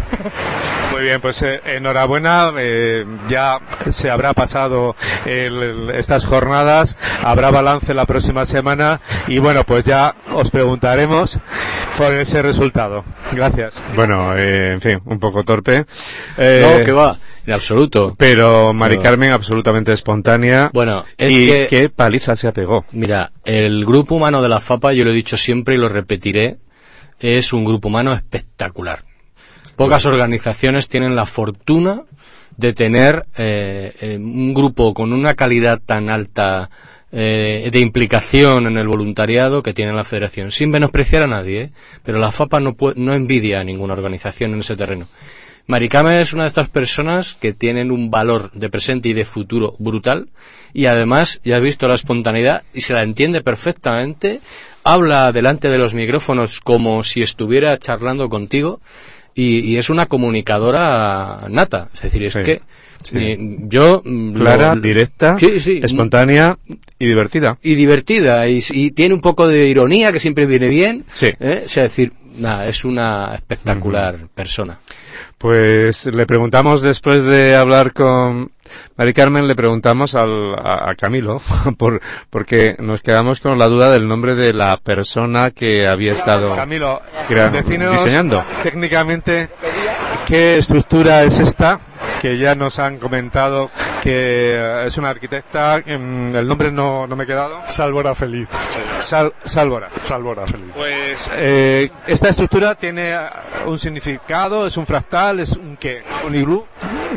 Muy bien, pues eh, enhorabuena, eh, ya se habrá pasado el, el, estas jornadas, habrá balance la próxima semana y bueno, pues ya os preguntaremos por ese resultado. Gracias. Bueno, eh, en fin, un poco torpe. Eh, no, que va, en absoluto. Pero Mari Carmen absolutamente espontánea. Bueno, es y que, qué paliza se apegó. Mira, el grupo humano de la FAPA, yo lo he dicho siempre y lo repetiré, es un grupo humano espectacular. Pocas organizaciones tienen la fortuna de tener eh, eh, un grupo con una calidad tan alta eh, de implicación en el voluntariado que tiene la Federación, sin menospreciar a nadie, ¿eh? Pero la FAPA no, puede, no envidia a ninguna organización en ese terreno. Mari Carmen es una de estas personas que tienen un valor de presente y de futuro brutal y además ya has visto la espontaneidad y se la entiende perfectamente, habla delante de los micrófonos como si estuviera charlando contigo. Y, y es una comunicadora nata, es decir, es sí, que sí. Eh, yo... Clara, lo, directa, sí, sí, espontánea y divertida. Y divertida, y, y tiene un poco de ironía que siempre viene bien. Sí. ¿eh? O sea, es decir, nada, es una espectacular uh-huh. persona. Pues le preguntamos, después de hablar con Mari Carmen, le preguntamos al, a, a Camilo, por, porque nos quedamos con la duda del nombre de la persona que había estado Camilo, creando, diseñando. Técnicamente, ¿qué estructura es esta? Que ya nos han comentado que es una arquitecta, el nombre no, no me he quedado. Sálvora Feliz. Sal, Sálvora. Sálvora Feliz. Pues eh, esta estructura tiene un significado, es un fractal, es un qué, un iglú.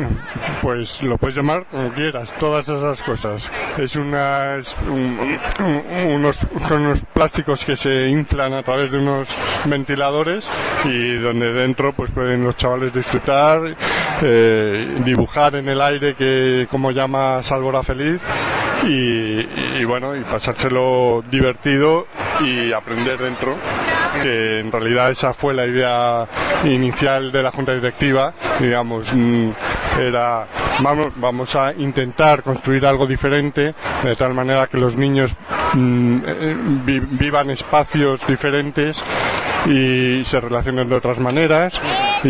Pues lo puedes llamar como quieras, todas esas cosas. Es, una, es un, un, unos, unos plásticos que se inflan a través de unos ventiladores y donde dentro pues pueden los chavales disfrutar, eh, dibujar en el aire, que como llama Sálvora Feliz, y, y bueno, y pasárselo divertido y aprender dentro, que en realidad esa fue la idea inicial de la junta directiva, digamos, era vamos, vamos a intentar construir algo diferente de tal manera que los niños mmm, vi, vivan espacios diferentes y se relacionen de otras maneras,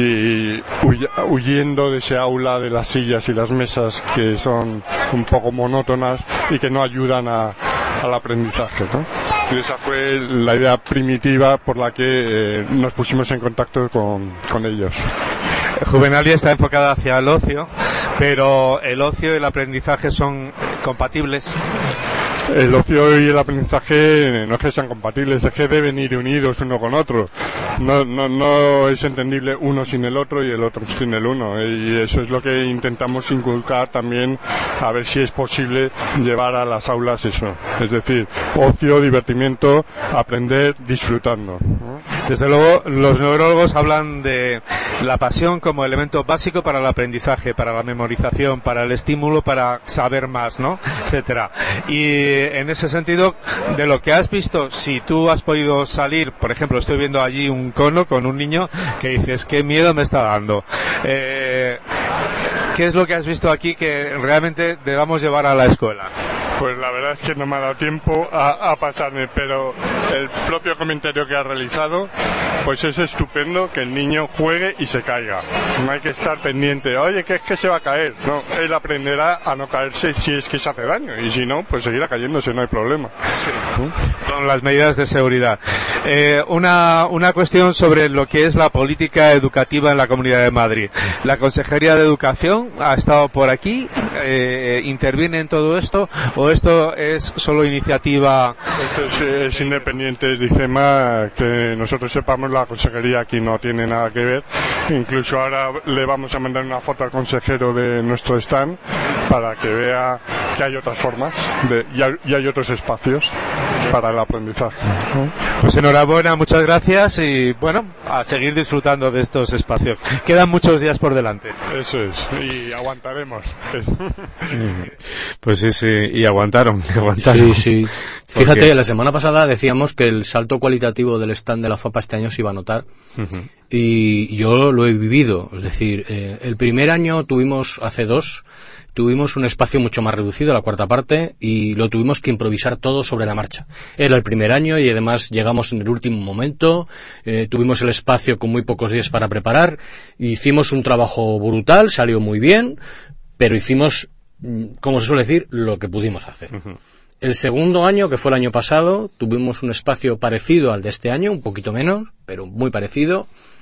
y huyendo de ese aula de las sillas y las mesas que son un poco monótonas y que no ayudan a, al aprendizaje, ¿no? Y esa fue la idea primitiva por la que eh, nos pusimos en contacto con, con ellos. Juvenalia está enfocada hacia el ocio, pero el ocio y el aprendizaje son compatibles. El ocio y el aprendizaje no es que sean compatibles, es que deben ir unidos uno con otro. No, no, no es entendible uno sin el otro y el otro sin el uno. Y eso es lo que intentamos inculcar también, a ver si es posible llevar a las aulas eso. Es decir, ocio, divertimiento, aprender disfrutando, ¿no? Desde luego, los neurólogos hablan de la pasión como elemento básico para el aprendizaje, para la memorización, para el estímulo, para saber más, ¿no? Etcétera. Y en ese sentido, de lo que has visto, si tú has podido salir, por ejemplo, estoy viendo allí un cono con un niño que dices, qué miedo me está dando. Eh, ¿Qué es lo que has visto aquí que realmente debamos llevar a la escuela? Pues la verdad es que no me ha dado tiempo a, a pasarme, pero el propio comentario que ha realizado, pues es estupendo que el niño juegue y se caiga. No hay que estar pendiente, oye, que es que se va a caer. No, él aprenderá a no caerse si es que se hace daño, y si no, pues seguirá cayéndose, no hay problema. Sí. ¿Mm? Con las medidas de seguridad. Eh, una, una cuestión sobre lo que es la política educativa en la Comunidad de Madrid. La Consejería de Educación ha estado por aquí, eh, interviene en todo esto, o esto es solo iniciativa. Esto es, es independiente, es DICEMA, que nosotros sepamos, la consejería aquí no tiene nada que ver. Incluso ahora le vamos a mandar una foto al consejero de nuestro stand para que vea que hay otras formas de, y, hay, y hay otros espacios para el aprendizaje. Pues enhorabuena, muchas gracias y bueno, a seguir disfrutando de estos espacios. Quedan muchos días por delante. Eso es, y aguantaremos. Pues sí, sí, y aguantaron, aguantaron. Sí, sí. Fíjate, porque la semana pasada decíamos que el salto cualitativo del stand de la FAPA este año se iba a notar. Uh-huh. Y yo lo he vivido. Es decir, eh, el primer año tuvimos, hace dos, tuvimos un espacio mucho más reducido, la cuarta parte, y lo tuvimos que improvisar todo sobre la marcha. Era el primer año y además llegamos en el último momento, eh, tuvimos el espacio con muy pocos días para preparar, hicimos un trabajo brutal, salió muy bien, pero hicimos, como se suele decir, lo que pudimos hacer. Uh-huh. El segundo año, que fue el año pasado, tuvimos un espacio parecido al de este año, un poquito menos, pero muy parecido,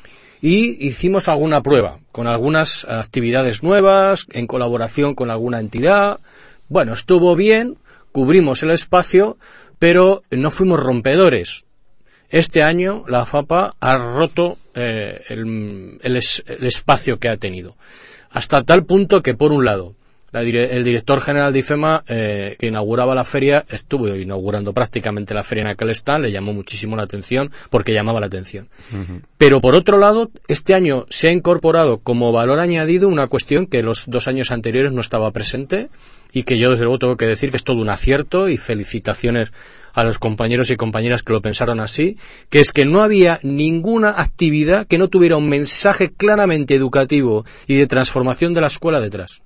y hicimos alguna prueba, con algunas actividades nuevas, en colaboración con alguna entidad. Bueno, estuvo bien, cubrimos el espacio, pero no fuimos rompedores. Este año la FAPA ha roto eh, el, el, es, el espacio que ha tenido, hasta tal punto que, por un lado, La dire- el director general de IFEMA, eh, que inauguraba la feria, estuvo inaugurando prácticamente la feria en aquel stand, le llamó muchísimo la atención, porque llamaba la atención. Uh-huh. Pero por otro lado, este año se ha incorporado como valor añadido una cuestión que los dos años anteriores no estaba presente, y que yo desde luego tengo que decir que es todo un acierto, y felicitaciones a los compañeros y compañeras que lo pensaron así, que es que no había ninguna actividad que no tuviera un mensaje claramente educativo y de transformación de la escuela detrás.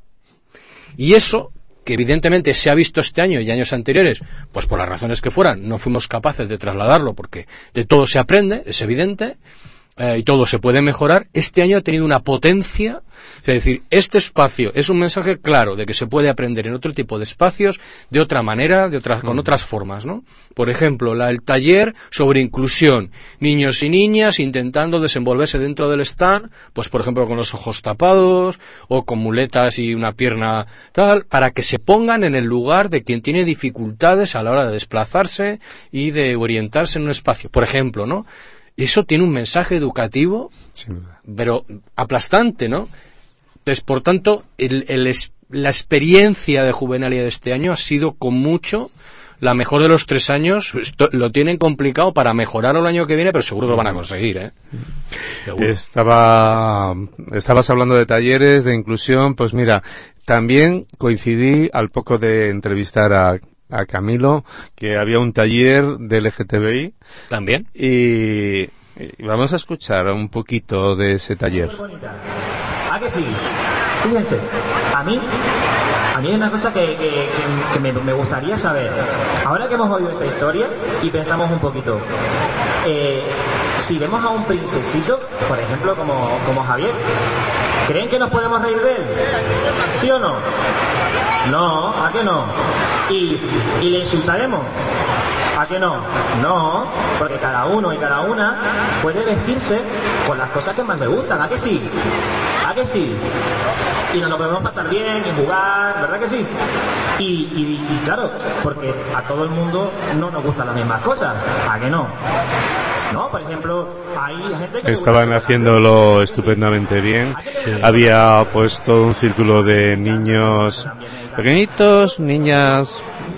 Y eso, que evidentemente se ha visto este año y años anteriores, pues por las razones que fueran, no fuimos capaces de trasladarlo, porque de todo se aprende, es evidente, eh, y todo se puede mejorar. Este año ha tenido una potencia, es decir, este espacio es un mensaje claro de que se puede aprender en otro tipo de espacios, de otra manera, de otras, con otras formas, ¿no? Por ejemplo, la, el taller sobre inclusión, niños y niñas intentando desenvolverse dentro del stand, pues por ejemplo con los ojos tapados, o con muletas y una pierna tal, para que se pongan en el lugar de quien tiene dificultades a la hora de desplazarse y de orientarse en un espacio, por ejemplo, ¿no? Eso tiene un mensaje educativo, sí, pero aplastante, ¿no? Entonces, por tanto, el, el, la experiencia de Juvenalia de este año ha sido con mucho la mejor de los tres años. Esto, lo tienen complicado para mejorarlo el año que viene, pero seguro que lo van a conseguir, ¿eh? Seguro. Estaba, estabas hablando de talleres, de inclusión, pues mira, también coincidí al poco de entrevistar a a Camilo, que había un taller de L G T B I. También. Y, y vamos a escuchar un poquito de ese taller. ¿A que sí? Fíjense, a mí, a mí hay una cosa que, que, que, que me, me gustaría saber. Ahora que hemos oído esta historia y pensamos un poquito, eh, si vemos a un princesito, por ejemplo, como, como Javier, ¿creen que nos podemos reír de él? ¿Sí o no? No, ¿a qué no? ¿Y, y le insultaremos? ¿A qué no? No, porque cada uno y cada una puede vestirse con las cosas que más le gustan, ¿a que sí? ¿A que sí? Y nos lo podemos pasar bien y jugar, ¿verdad que sí? Y, y, y claro, porque a todo el mundo no nos gustan las mismas cosas, ¿a que no? No, por ejemplo, hay gente que estaban haciéndolo estupendamente bien. Sí. Había pues todo un círculo de niños pequeñitos, niñas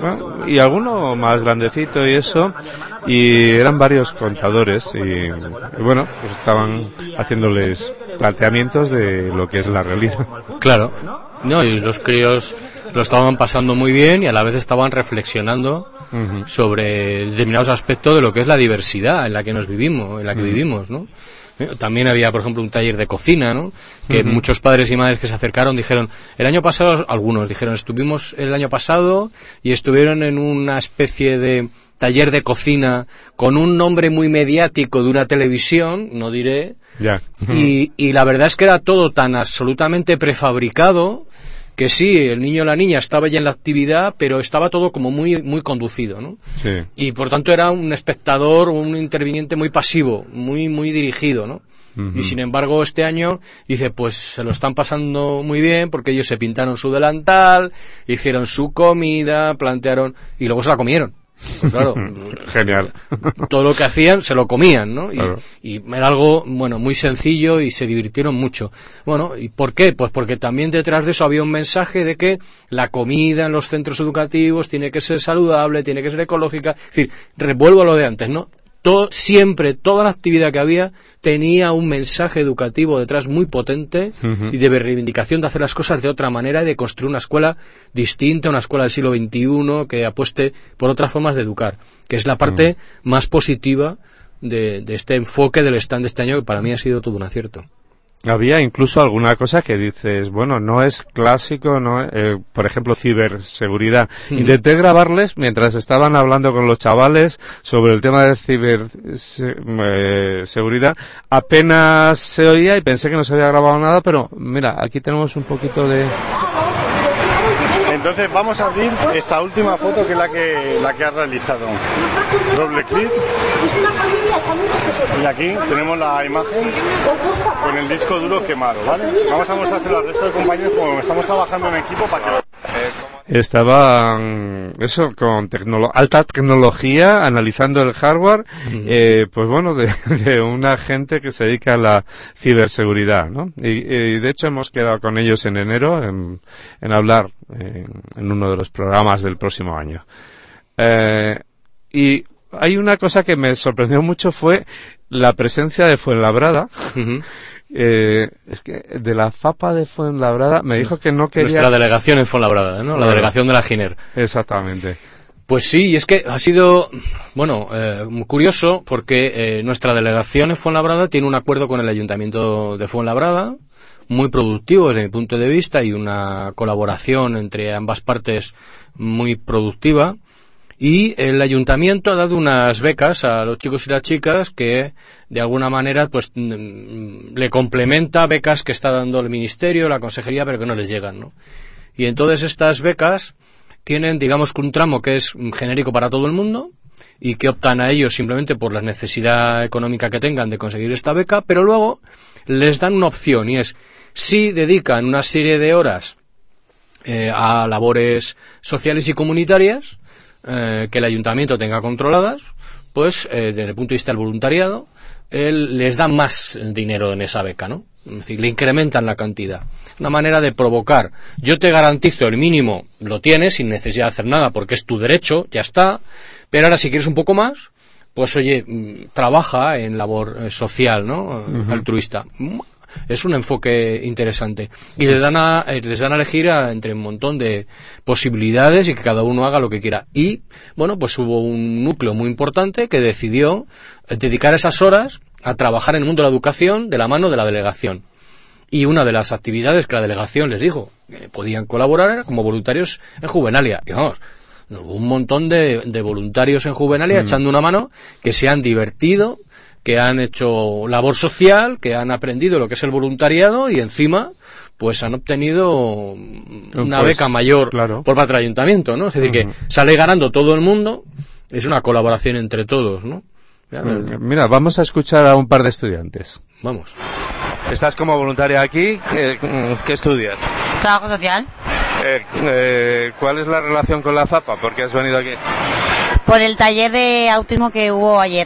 bueno, y alguno más grandecito y eso, y eran varios contadores y, y bueno, pues estaban haciéndoles planteamientos de lo que es la realidad. Claro, no, y los críos lo estaban pasando muy bien y a la vez estaban reflexionando uh-huh. sobre determinados aspectos de lo que es la diversidad en la que nos vivimos, en la que uh-huh. vivimos, ¿no? También había, por ejemplo, un taller de cocina, ¿no? Que uh-huh. muchos padres y madres que se acercaron dijeron, el año pasado, algunos dijeron, estuvimos el año pasado y estuvieron en una especie de taller de cocina con un nombre muy mediático de una televisión, no diré, ya. y, y la verdad es que era todo tan absolutamente prefabricado que sí, el niño o la niña estaba ya en la actividad, pero estaba todo como muy muy conducido, ¿no? Sí. Y por tanto era un espectador, un interviniente muy pasivo, muy muy dirigido, ¿no? Uh-huh. Y sin embargo este año dice, pues se lo están pasando muy bien porque ellos se pintaron su delantal, hicieron su comida, plantearon y luego se la comieron. Pues claro, genial. Todo lo que hacían se lo comían, ¿no? Y, claro. y era algo, bueno, muy sencillo y se divirtieron mucho. Bueno, ¿y por qué? Pues porque también detrás de eso había un mensaje de que la comida en los centros educativos tiene que ser saludable, tiene que ser ecológica. Es decir, revuelvo a lo de antes, ¿no? Todo, siempre, toda la actividad que había tenía un mensaje educativo detrás muy potente uh-huh. y de reivindicación de hacer las cosas de otra manera y de construir una escuela distinta, una escuela del siglo veintiuno que apueste por otras formas de educar, que es la parte uh-huh. más positiva de, de este enfoque del stand de este año, que para mí ha sido todo un acierto. Había incluso alguna cosa que dices, bueno, no es clásico, no, eh, por ejemplo, ciberseguridad. Mm. Intenté grabarles mientras estaban hablando con los chavales sobre el tema de ciberseguridad. Eh, Apenas se oía y pensé que no se había grabado nada, pero mira, aquí tenemos un poquito de... Entonces vamos a abrir esta última foto que es la que la que has realizado. Doble clic. Y aquí tenemos la imagen con el disco duro quemado, ¿vale? Vamos a mostrárselo al resto de compañeros como estamos trabajando en equipo para que... Estaban, eso, con tecnolo- alta tecnología, analizando el hardware, uh-huh. eh, pues bueno, de, de una gente que se dedica a la ciberseguridad, ¿no? Y, y de hecho hemos quedado con ellos en enero en, en hablar eh, en uno de los programas del próximo año. Eh, y hay una cosa que me sorprendió mucho, fue la presencia de Fuenlabrada. Uh-huh. Eh, es que de la FAPA de Fuenlabrada me dijo que no quería... Nuestra delegación en Fuenlabrada, ¿no? La claro. delegación de la Giner. Exactamente. Pues sí, y es que ha sido, bueno, eh, muy curioso porque eh, nuestra delegación en Fuenlabrada tiene un acuerdo con el Ayuntamiento de Fuenlabrada, muy productivo desde mi punto de vista y una colaboración entre ambas partes muy productiva. Y el ayuntamiento ha dado unas becas a los chicos y las chicas que de alguna manera pues le complementa becas que está dando el ministerio, la consejería, pero que no les llegan, ¿no? Y entonces estas becas tienen, digamos, que un tramo que es genérico para todo el mundo y que optan a ellos simplemente por la necesidad económica que tengan de conseguir esta beca, pero luego les dan una opción y es, si dedican una serie de horas eh, a labores sociales y comunitarias, Eh, que el ayuntamiento tenga controladas, pues eh, desde el punto de vista del voluntariado, él, les dan más dinero en esa beca, ¿no? Es decir, le incrementan la cantidad. Una manera de provocar. Yo te garantizo el mínimo, lo tienes sin necesidad de hacer nada porque es tu derecho, ya está, pero ahora si quieres un poco más, pues oye, trabaja en labor eh, social, ¿no? Uh-huh. Altruista. Es un enfoque interesante y les dan a, les dan a elegir a, entre un montón de posibilidades y que cada uno haga lo que quiera. Y bueno, pues hubo un núcleo muy importante que decidió dedicar esas horas a trabajar en el mundo de la educación de la mano de la delegación. Y una de las actividades que la delegación les dijo que podían colaborar era como voluntarios en Juvenalia. Y vamos, hubo un montón de, de voluntarios en Juvenalia mm. echando una mano que se han divertido, que han hecho labor social, que han aprendido lo que es el voluntariado y encima pues han obtenido una pues, beca mayor claro. por parte del ayuntamiento, ¿no? Es decir, uh-huh. que sale ganando todo el mundo, es una colaboración entre todos, ¿no? Ya, uh, mira, vamos a escuchar a un par de estudiantes. Vamos. Estás como voluntaria aquí, ¿qué, qué estudias? Trabajo social. Eh, eh, ¿Cuál es la relación con la FAPA? ¿Por qué has venido aquí? Por el taller de autismo que hubo ayer.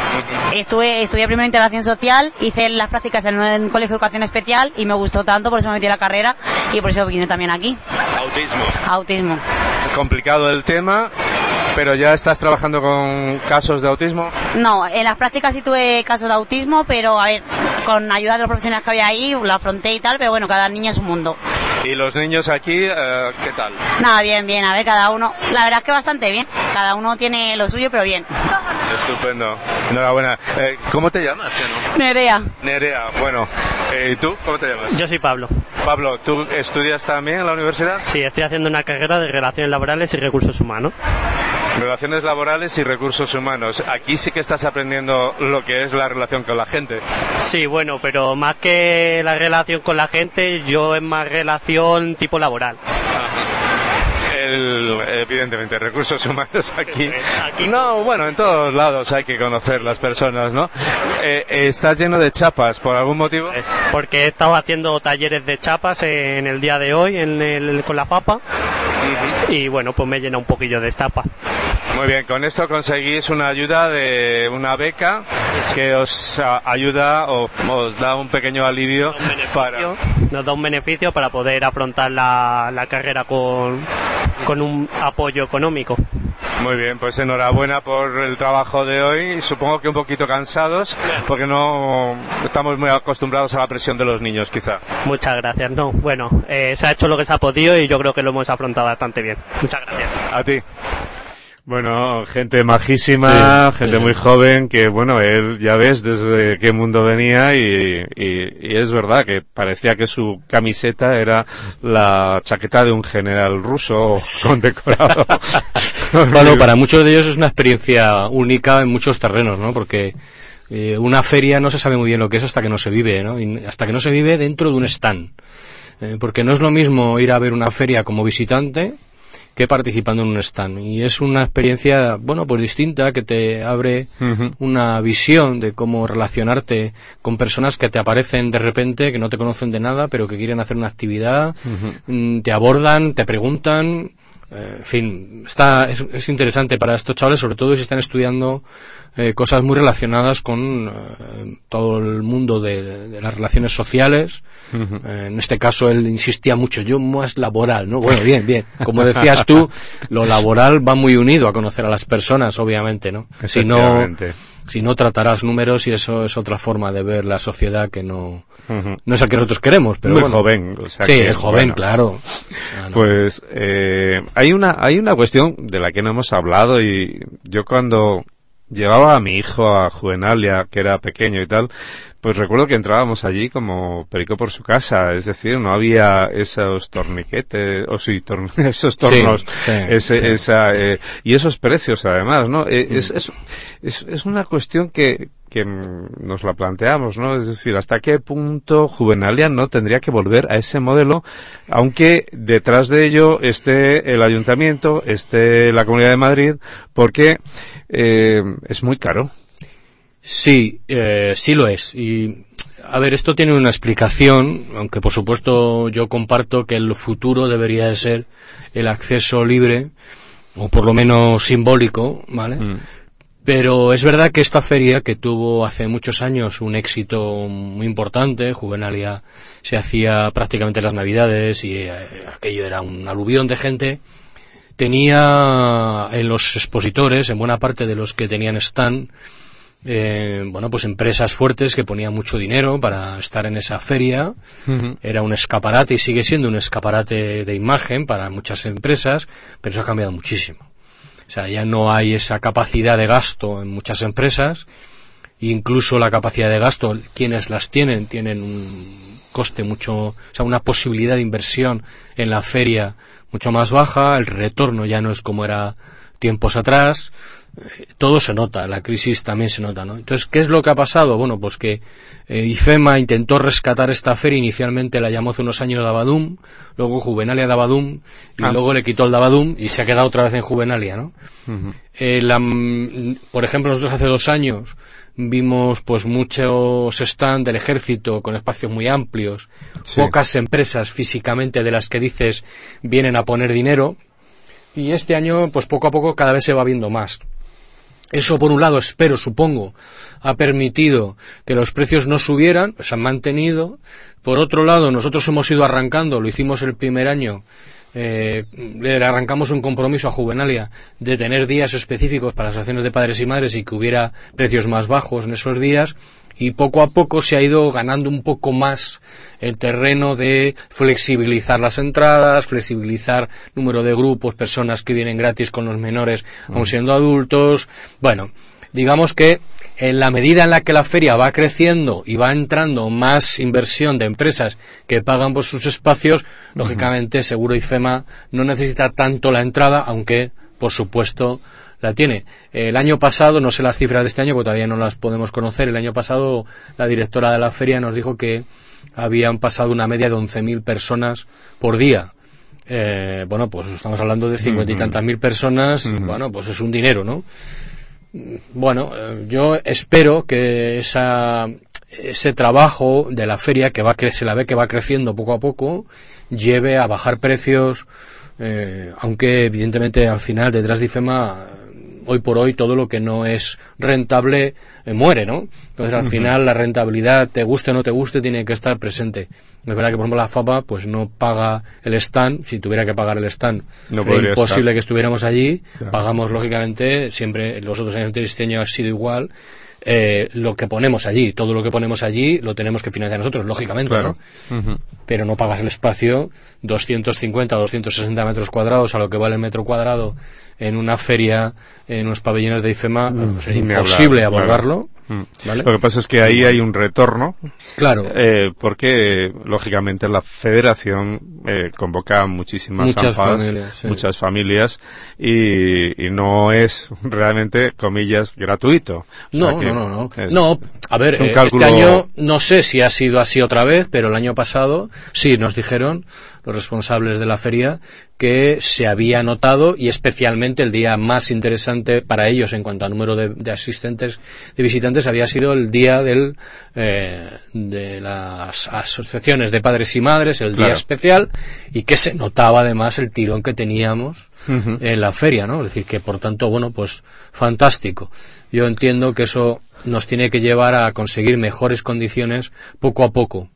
Estuve, estudié primero integración social, hice las prácticas en un colegio de educación especial y me gustó tanto, por eso me metí a la carrera y por eso vine también aquí. Autismo. Autismo. complicado el tema, pero ya estás trabajando con casos de autismo. No, en las prácticas sí tuve casos de autismo, pero a ver, con ayuda de los profesionales que había ahí, lo afronté y tal, pero bueno, cada niña es un mundo. ¿Y los niños aquí, eh, qué tal? Nada, bien, bien, a ver, cada uno, la verdad es que bastante bien, cada uno tiene lo suyo, pero bien. Estupendo, enhorabuena. Eh, ¿Cómo te llamas? ¿No? Nerea. Nerea, bueno, eh, ¿y tú cómo te llamas? Yo soy Pablo. Pablo, ¿tú estudias también en la universidad? Sí, estoy haciendo una carrera de Relaciones Laborales y Recursos Humanos. Relaciones laborales y recursos humanos. Aquí sí que estás aprendiendo lo que es la relación con la gente. Sí, bueno, pero más que la relación con la gente, yo es más relación tipo laboral. El, evidentemente, recursos humanos aquí. aquí. No, bueno, en todos lados hay que conocer las personas, ¿no? Eh, ¿Estás lleno de chapas por algún motivo? Porque he estado haciendo talleres de chapas en el día de hoy en el, con la FAPA. Uh-huh. Y bueno, pues me llena un poquillo de chapas. Muy bien, con esto conseguís una ayuda de una beca que os ayuda o os da un pequeño alivio para... Nos da un beneficio para poder afrontar la, la carrera con, con un apoyo económico. Muy bien, pues enhorabuena por el trabajo de hoy. Supongo que un poquito cansados porque no estamos muy acostumbrados a la presión de los niños, quizá. Muchas gracias. No, bueno, eh, se ha hecho lo que se ha podido y yo creo que lo hemos afrontado bastante bien. Muchas gracias. A ti. Bueno, gente majísima, sí, gente sí. muy joven, que bueno, él ya ves desde qué mundo venía y, y, y es verdad que parecía que su camiseta era la chaqueta de un general ruso condecorado. Bueno, para muchos de ellos es una experiencia única en muchos terrenos, ¿no? Porque eh, una feria no se sabe muy bien lo que es hasta que no se vive, ¿no? Y hasta que no se vive dentro de un stand. Eh, porque no es lo mismo ir a ver una feria como visitante que participando en un stand, y es una experiencia, bueno, pues distinta, que te abre uh-huh. una visión de cómo relacionarte con personas que te aparecen de repente, que no te conocen de nada, pero que quieren hacer una actividad, uh-huh. te abordan, te preguntan, eh, en fin, está es, es interesante para estos chavales, sobre todo si están estudiando eh, cosas muy relacionadas con eh, todo el mundo de, de las relaciones sociales. Uh-huh. Eh, en este caso él insistía mucho, yo más laboral, ¿no? Bueno, bien, bien. Como decías tú, lo laboral va muy unido a conocer a las personas, obviamente, ¿no? Si no, si no tratarás números, y eso es otra forma de ver la sociedad que no, uh-huh. no es el que nosotros queremos, pero muy bueno. joven, o sea sí, que, es joven, bueno. claro. Ah, no. Pues eh, hay una hay una cuestión de la que no hemos hablado, y yo cuando llevaba a mi hijo a Juvenalia, que era pequeño y tal, pues recuerdo que entrábamos allí como perico por su casa, es decir, no había esos torniquetes, o sí, tor- esos tornos, sí, sí, ese, sí. Esa, eh, y esos precios además, ¿no? Eh, es, es, es, es una cuestión que, que nos la planteamos, ¿no? Es decir, ¿hasta qué punto Juvenalia no tendría que volver a ese modelo, aunque detrás de ello esté el Ayuntamiento, esté la Comunidad de Madrid, porque eh, es muy caro? Sí, eh, sí lo es. Y, a ver, esto tiene una explicación, aunque por supuesto yo comparto que el futuro debería de ser el acceso libre, o por lo menos simbólico, ¿vale? Mm. Pero es verdad que esta feria, que tuvo hace muchos años un éxito muy importante, Juvenalia se hacía prácticamente las Navidades y eh, aquello era un aluvión de gente, tenía en los expositores, en buena parte de los que tenían stand, eh, bueno, pues empresas fuertes que ponían mucho dinero para estar en esa feria. Uh-huh. Era un escaparate y sigue siendo un escaparate de imagen para muchas empresas, pero eso ha cambiado muchísimo. O sea, ya no hay esa capacidad de gasto en muchas empresas, incluso la capacidad de gasto, quienes las tienen, tienen un coste mucho, o sea, una posibilidad de inversión en la feria mucho más baja, el retorno ya no es como era tiempos atrás, eh, todo se nota, la crisis también se nota, ¿no? Entonces, ¿qué es lo que ha pasado? Bueno, pues que eh, IFEMA intentó rescatar esta feria, inicialmente la llamó hace unos años Davadum, luego Juvenalia Davadum, y ah. luego le quitó el Davadum y se ha quedado otra vez en Juvenalia, ¿no? Uh-huh. Eh, la, por ejemplo, nosotros hace dos años vimos pues muchos stands del ejército con espacios muy amplios, sí. Pocas empresas físicamente de las que dices vienen a poner dinero, y este año pues poco a poco cada vez se va viendo más. Eso por un lado, espero, supongo, ha permitido que los precios no subieran, se han mantenido. Por otro lado, nosotros hemos ido arrancando, lo hicimos el primer año, eh, le arrancamos un compromiso a Juvenalia de tener días específicos para las acciones de padres y madres y que hubiera precios más bajos en esos días, y poco a poco se ha ido ganando un poco más el terreno de flexibilizar las entradas, flexibilizar número de grupos, personas que vienen gratis con los menores aun siendo adultos. Bueno, digamos que en la medida en la que la feria va creciendo y va entrando más inversión de empresas que pagan por sus espacios, uh-huh. lógicamente Seguro IFEMA no necesita tanto la entrada, aunque por supuesto la tiene. El año pasado, no sé las cifras de este año porque todavía no las podemos conocer, el año pasado la directora de la feria nos dijo que habían pasado una media de once mil personas por día. Eh, bueno, pues estamos hablando de cincuenta y tantas mil personas, uh-huh. bueno, pues es un dinero, ¿no? Bueno, yo espero que esa, ese trabajo de la feria, que va cre- se la ve que va creciendo poco a poco, lleve a bajar precios, eh, aunque evidentemente al final detrás de IFEMA, hoy por hoy todo lo que no es rentable eh, muere, ¿no? Entonces al uh-huh. final la rentabilidad, te guste o no te guste, tiene que estar presente. Es verdad que por ejemplo la FAPA pues no paga el stand, si tuviera que pagar el stand no sería imposible estar. Que estuviéramos allí, claro. Pagamos lógicamente, siempre los otros años de este año ha sido igual, eh, lo que ponemos allí, todo lo que ponemos allí lo tenemos que financiar nosotros, lógicamente, claro. ¿no? Uh-huh. Pero no pagas el espacio, doscientos cincuenta o doscientos sesenta metros cuadrados a lo que vale el metro cuadrado en una feria, en unos pabellones de IFEMA, mm, es imposible hablar, abordarlo. Claro. ¿Vale? Lo que pasa es que ahí hay un retorno, claro, eh, porque lógicamente la federación eh, convoca muchísimas muchas AMPAs, familias, sí. muchas familias y, y no es realmente, comillas, gratuito. No, o sea no, no, no. No, a ver, eh, cálculo... este año no sé si ha sido así otra vez, pero el año pasado sí nos dijeron los responsables de la feria que se había notado, y especialmente el día más interesante para ellos en cuanto a número de, de asistentes, de visitantes, había sido el día del eh, de las asociaciones de padres y madres, el día claro. especial, y que se notaba además el tirón que teníamos uh-huh. en la feria, ¿no? Es decir, que por tanto, bueno, pues fantástico. Yo entiendo que eso nos tiene que llevar a conseguir mejores condiciones poco a poco.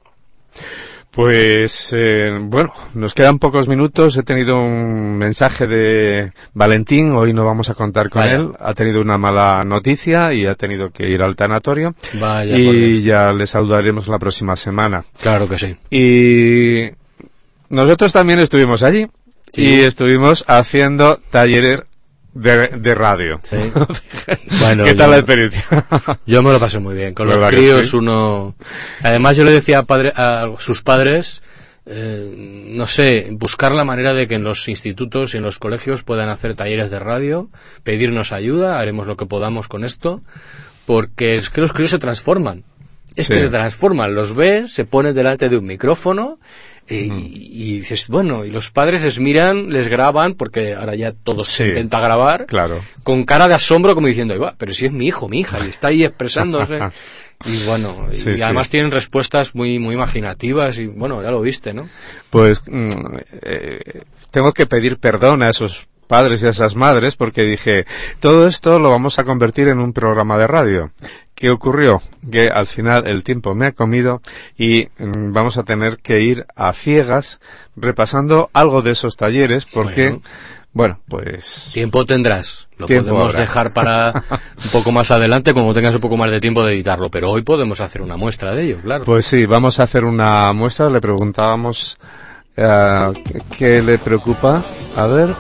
Pues, eh, bueno, nos quedan pocos minutos. He tenido un mensaje de Valentín, hoy no vamos a contar con Vaya. él. Ha tenido una mala noticia y ha tenido que ir al tanatorio. Vaya, y ya le saludaremos la próxima semana. Claro que sí. Y nosotros también estuvimos allí sí. y estuvimos haciendo talleres de, de radio. Sí. Bueno, ¿qué tal yo, la experiencia? Yo me lo pasé muy bien. Con los críos sí? uno... Además yo le decía a, padre, a sus padres, eh, no sé, buscar la manera de que en los institutos y en los colegios puedan hacer talleres de radio, pedirnos ayuda, haremos lo que podamos con esto, porque es que los críos se transforman. Es sí. que se transforman, los ves, se ponen delante de un micrófono y, mm. y dices, bueno, y los padres les miran, les graban, porque ahora ya todo sí. se intenta grabar, claro. con cara de asombro como diciendo, va, pero si es mi hijo, mi hija, y está ahí expresándose. Y bueno, sí, y además sí. tienen respuestas muy muy imaginativas y bueno, ya lo viste, ¿no? Pues mm, eh, tengo que pedir perdón a esos padres y a esas madres porque dije, todo esto lo vamos a convertir en un programa de radio. ¿Qué ocurrió? Que al final el tiempo me ha comido y mm, vamos a tener que ir a ciegas repasando algo de esos talleres porque, bueno, bueno pues... Tiempo tendrás. Lo tiempo podemos habrá. dejar para un poco más adelante cuando tengas un poco más de tiempo de editarlo, pero hoy podemos hacer una muestra de ello, claro. Pues sí, vamos a hacer una muestra. Le preguntábamos uh, qué le preocupa. A ver...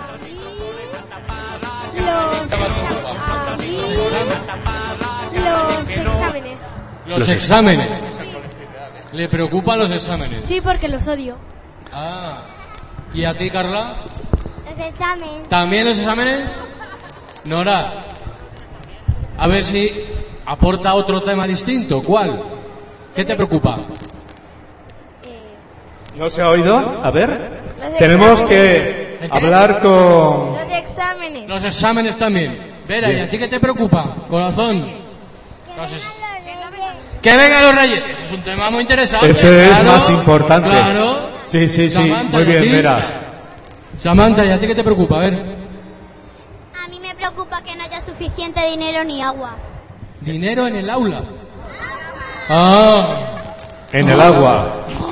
Los exámenes. ¿Le preocupan los exámenes? Sí, porque los odio. Ah. ¿Y a ti, Carla? Los exámenes. ¿También los exámenes? Nora, a ver si aporta otro tema distinto. ¿Cuál? ¿Qué te preocupa? ¿No se ha oído? A ver. Tenemos que hablar con... Los exámenes. Los exámenes también. Vera, Bien. ¿y a ti qué te preocupa, corazón? Los es... Que vengan los reyes. Ese es un tema muy interesante. Ese claro, es más importante. Claro. Sí, sí, sí. Samantha, muy bien, Vera. Samantha, ¿y a ti qué te preocupa? A ver. A mí me preocupa que no haya suficiente dinero ni agua. ¿Dinero en el aula? Ah. En el agua.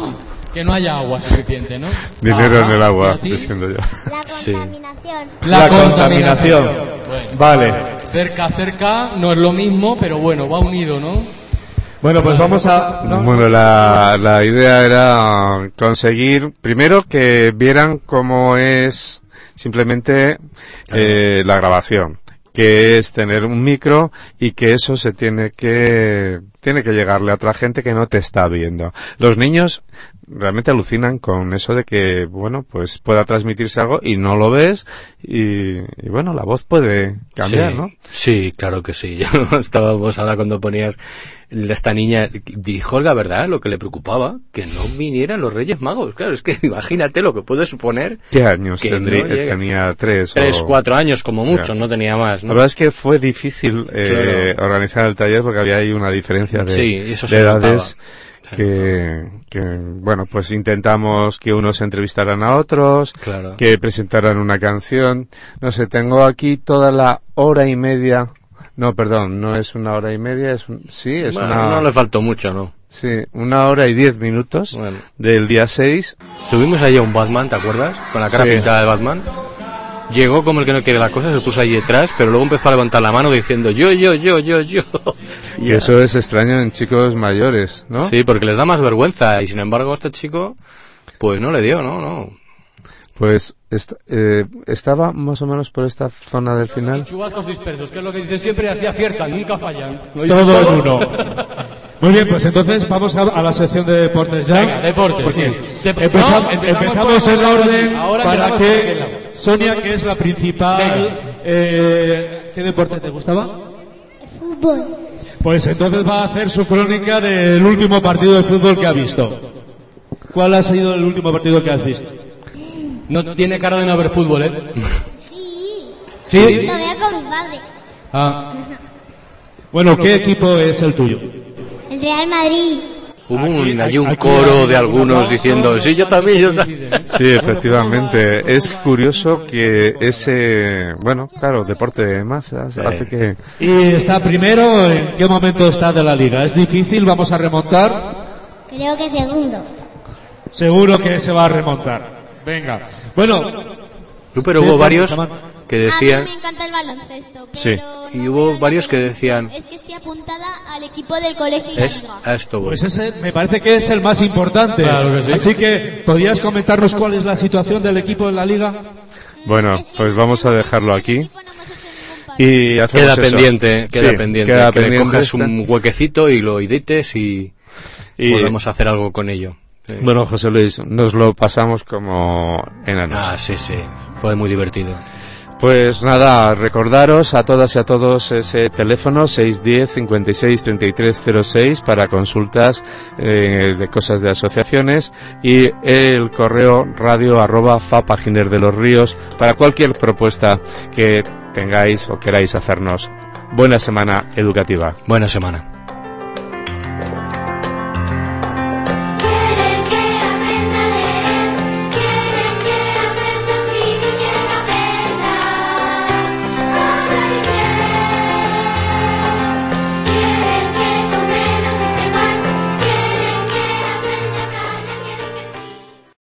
Que no haya agua suficiente, ¿no? Dinero Ajá. en el agua, ¿Y a ti? diciendo yo. La Sí. contaminación. La, La contaminación. contaminación. Bueno, Vale. cerca, cerca, no es lo mismo, pero bueno, va unido, ¿no? Bueno, pues vamos a... ¿no? Bueno, la, la idea era conseguir, primero, que vieran cómo es simplemente eh, la grabación, que es tener un micro y que eso se tiene que tiene que llegarle a otra gente que no te está viendo. Los niños realmente alucinan con eso de que, bueno, pues pueda transmitirse algo y no lo ves y, y bueno, la voz puede cambiar, sí, ¿no? Sí, claro que sí. Estábamos ahora cuando ponías esta niña, dijo la verdad, lo que le preocupaba, que no vinieran los Reyes Magos. Claro, es que imagínate lo que puede suponer. ¿Qué años que tendría? no llega. Tenía tres. Tres, o... cuatro años como mucho, Ya. no tenía más, ¿no? La verdad es que fue difícil eh, Claro. organizar el taller porque había ahí una diferencia de, Sí, eso de se edades notaba. que, que, bueno, pues intentamos que unos entrevistaran a otros, Claro. que presentaran una canción. No sé, tengo aquí toda la hora y media. No, perdón, no es una hora y media, es un, sí, es Bueno, una... no le faltó mucho, ¿no? Sí, una hora y diez minutos Bueno. del día seis. Tuvimos ahí a un Batman, ¿te acuerdas? Con la cara Sí. pintada de Batman. Llegó como el que no quiere la cosa, se puso ahí detrás, pero luego empezó a levantar la mano diciendo yo, yo, yo, yo, yo. Y eso es extraño en chicos mayores, ¿no? Sí, porque les da más vergüenza y sin embargo a este chico, pues no le dio, ¿no? no. Pues est- eh, estaba más o menos por esta zona del final. Chubascos dispersos, que es lo que dicen siempre, así aciertan, nunca fallan. ¿No? Todo en uno. Muy bien, pues entonces vamos a, a la sección de deportes ya. Venga, deportes, Porque sí. Dep- empezam- no, empezamos empezamos por en orden. orden Ahora para empezamos por que aquel lado. Sonia, que es la principal, eh, ¿qué deporte te gustaba? Fútbol. Pues entonces va a hacer su crónica del último partido de fútbol que ha visto. ¿Cuál ha sido el último partido que has visto? No tiene cara de no haber fútbol, ¿eh? Sí. ¿Sí? Lo veo con mi padre. Ah. Bueno, ¿qué equipo es el tuyo? El Real Madrid. Hubo un, Aquí- hay un aquí coro hay de un algunos aplauso. diciendo, sí, yo también, yo también. Sí, efectivamente. Es curioso que ese, bueno, claro, deporte de masas hace que... ¿Y está primero? ¿En qué momento está de la liga? ¿Es difícil? ¿Vamos a remontar? Creo que segundo. Seguro que se va a remontar. Venga. Bueno. Tú, pero hubo varios que decían... A mí me encanta el baloncesto, pero Sí. Y hubo varios que decían... es que estoy apuntada al equipo del colegio y Es la liga. a esto voy. Pues ese me parece que es el más importante. Claro que sí. Así que, ¿podrías comentarnos cuál es la situación del equipo en la liga? Bueno, pues vamos a dejarlo aquí. Y hacemos Queda eso. pendiente, queda Sí, pendiente. queda que le pendiente cojas esta. un huequecito y lo edites y, Y- podemos hacer algo con ello. Sí. Bueno, José Luis, nos lo pasamos como enanos. Ah, sí, sí. Fue muy divertido. Pues nada, recordaros a todas y a todos ese teléfono seis uno cero, cincuenta y seis, treinta y tres cero seis para consultas eh, de cosas de asociaciones y el correo radio arroba fapaginer de los ríos para cualquier propuesta que tengáis o queráis hacernos. Buena semana educativa. Buena semana.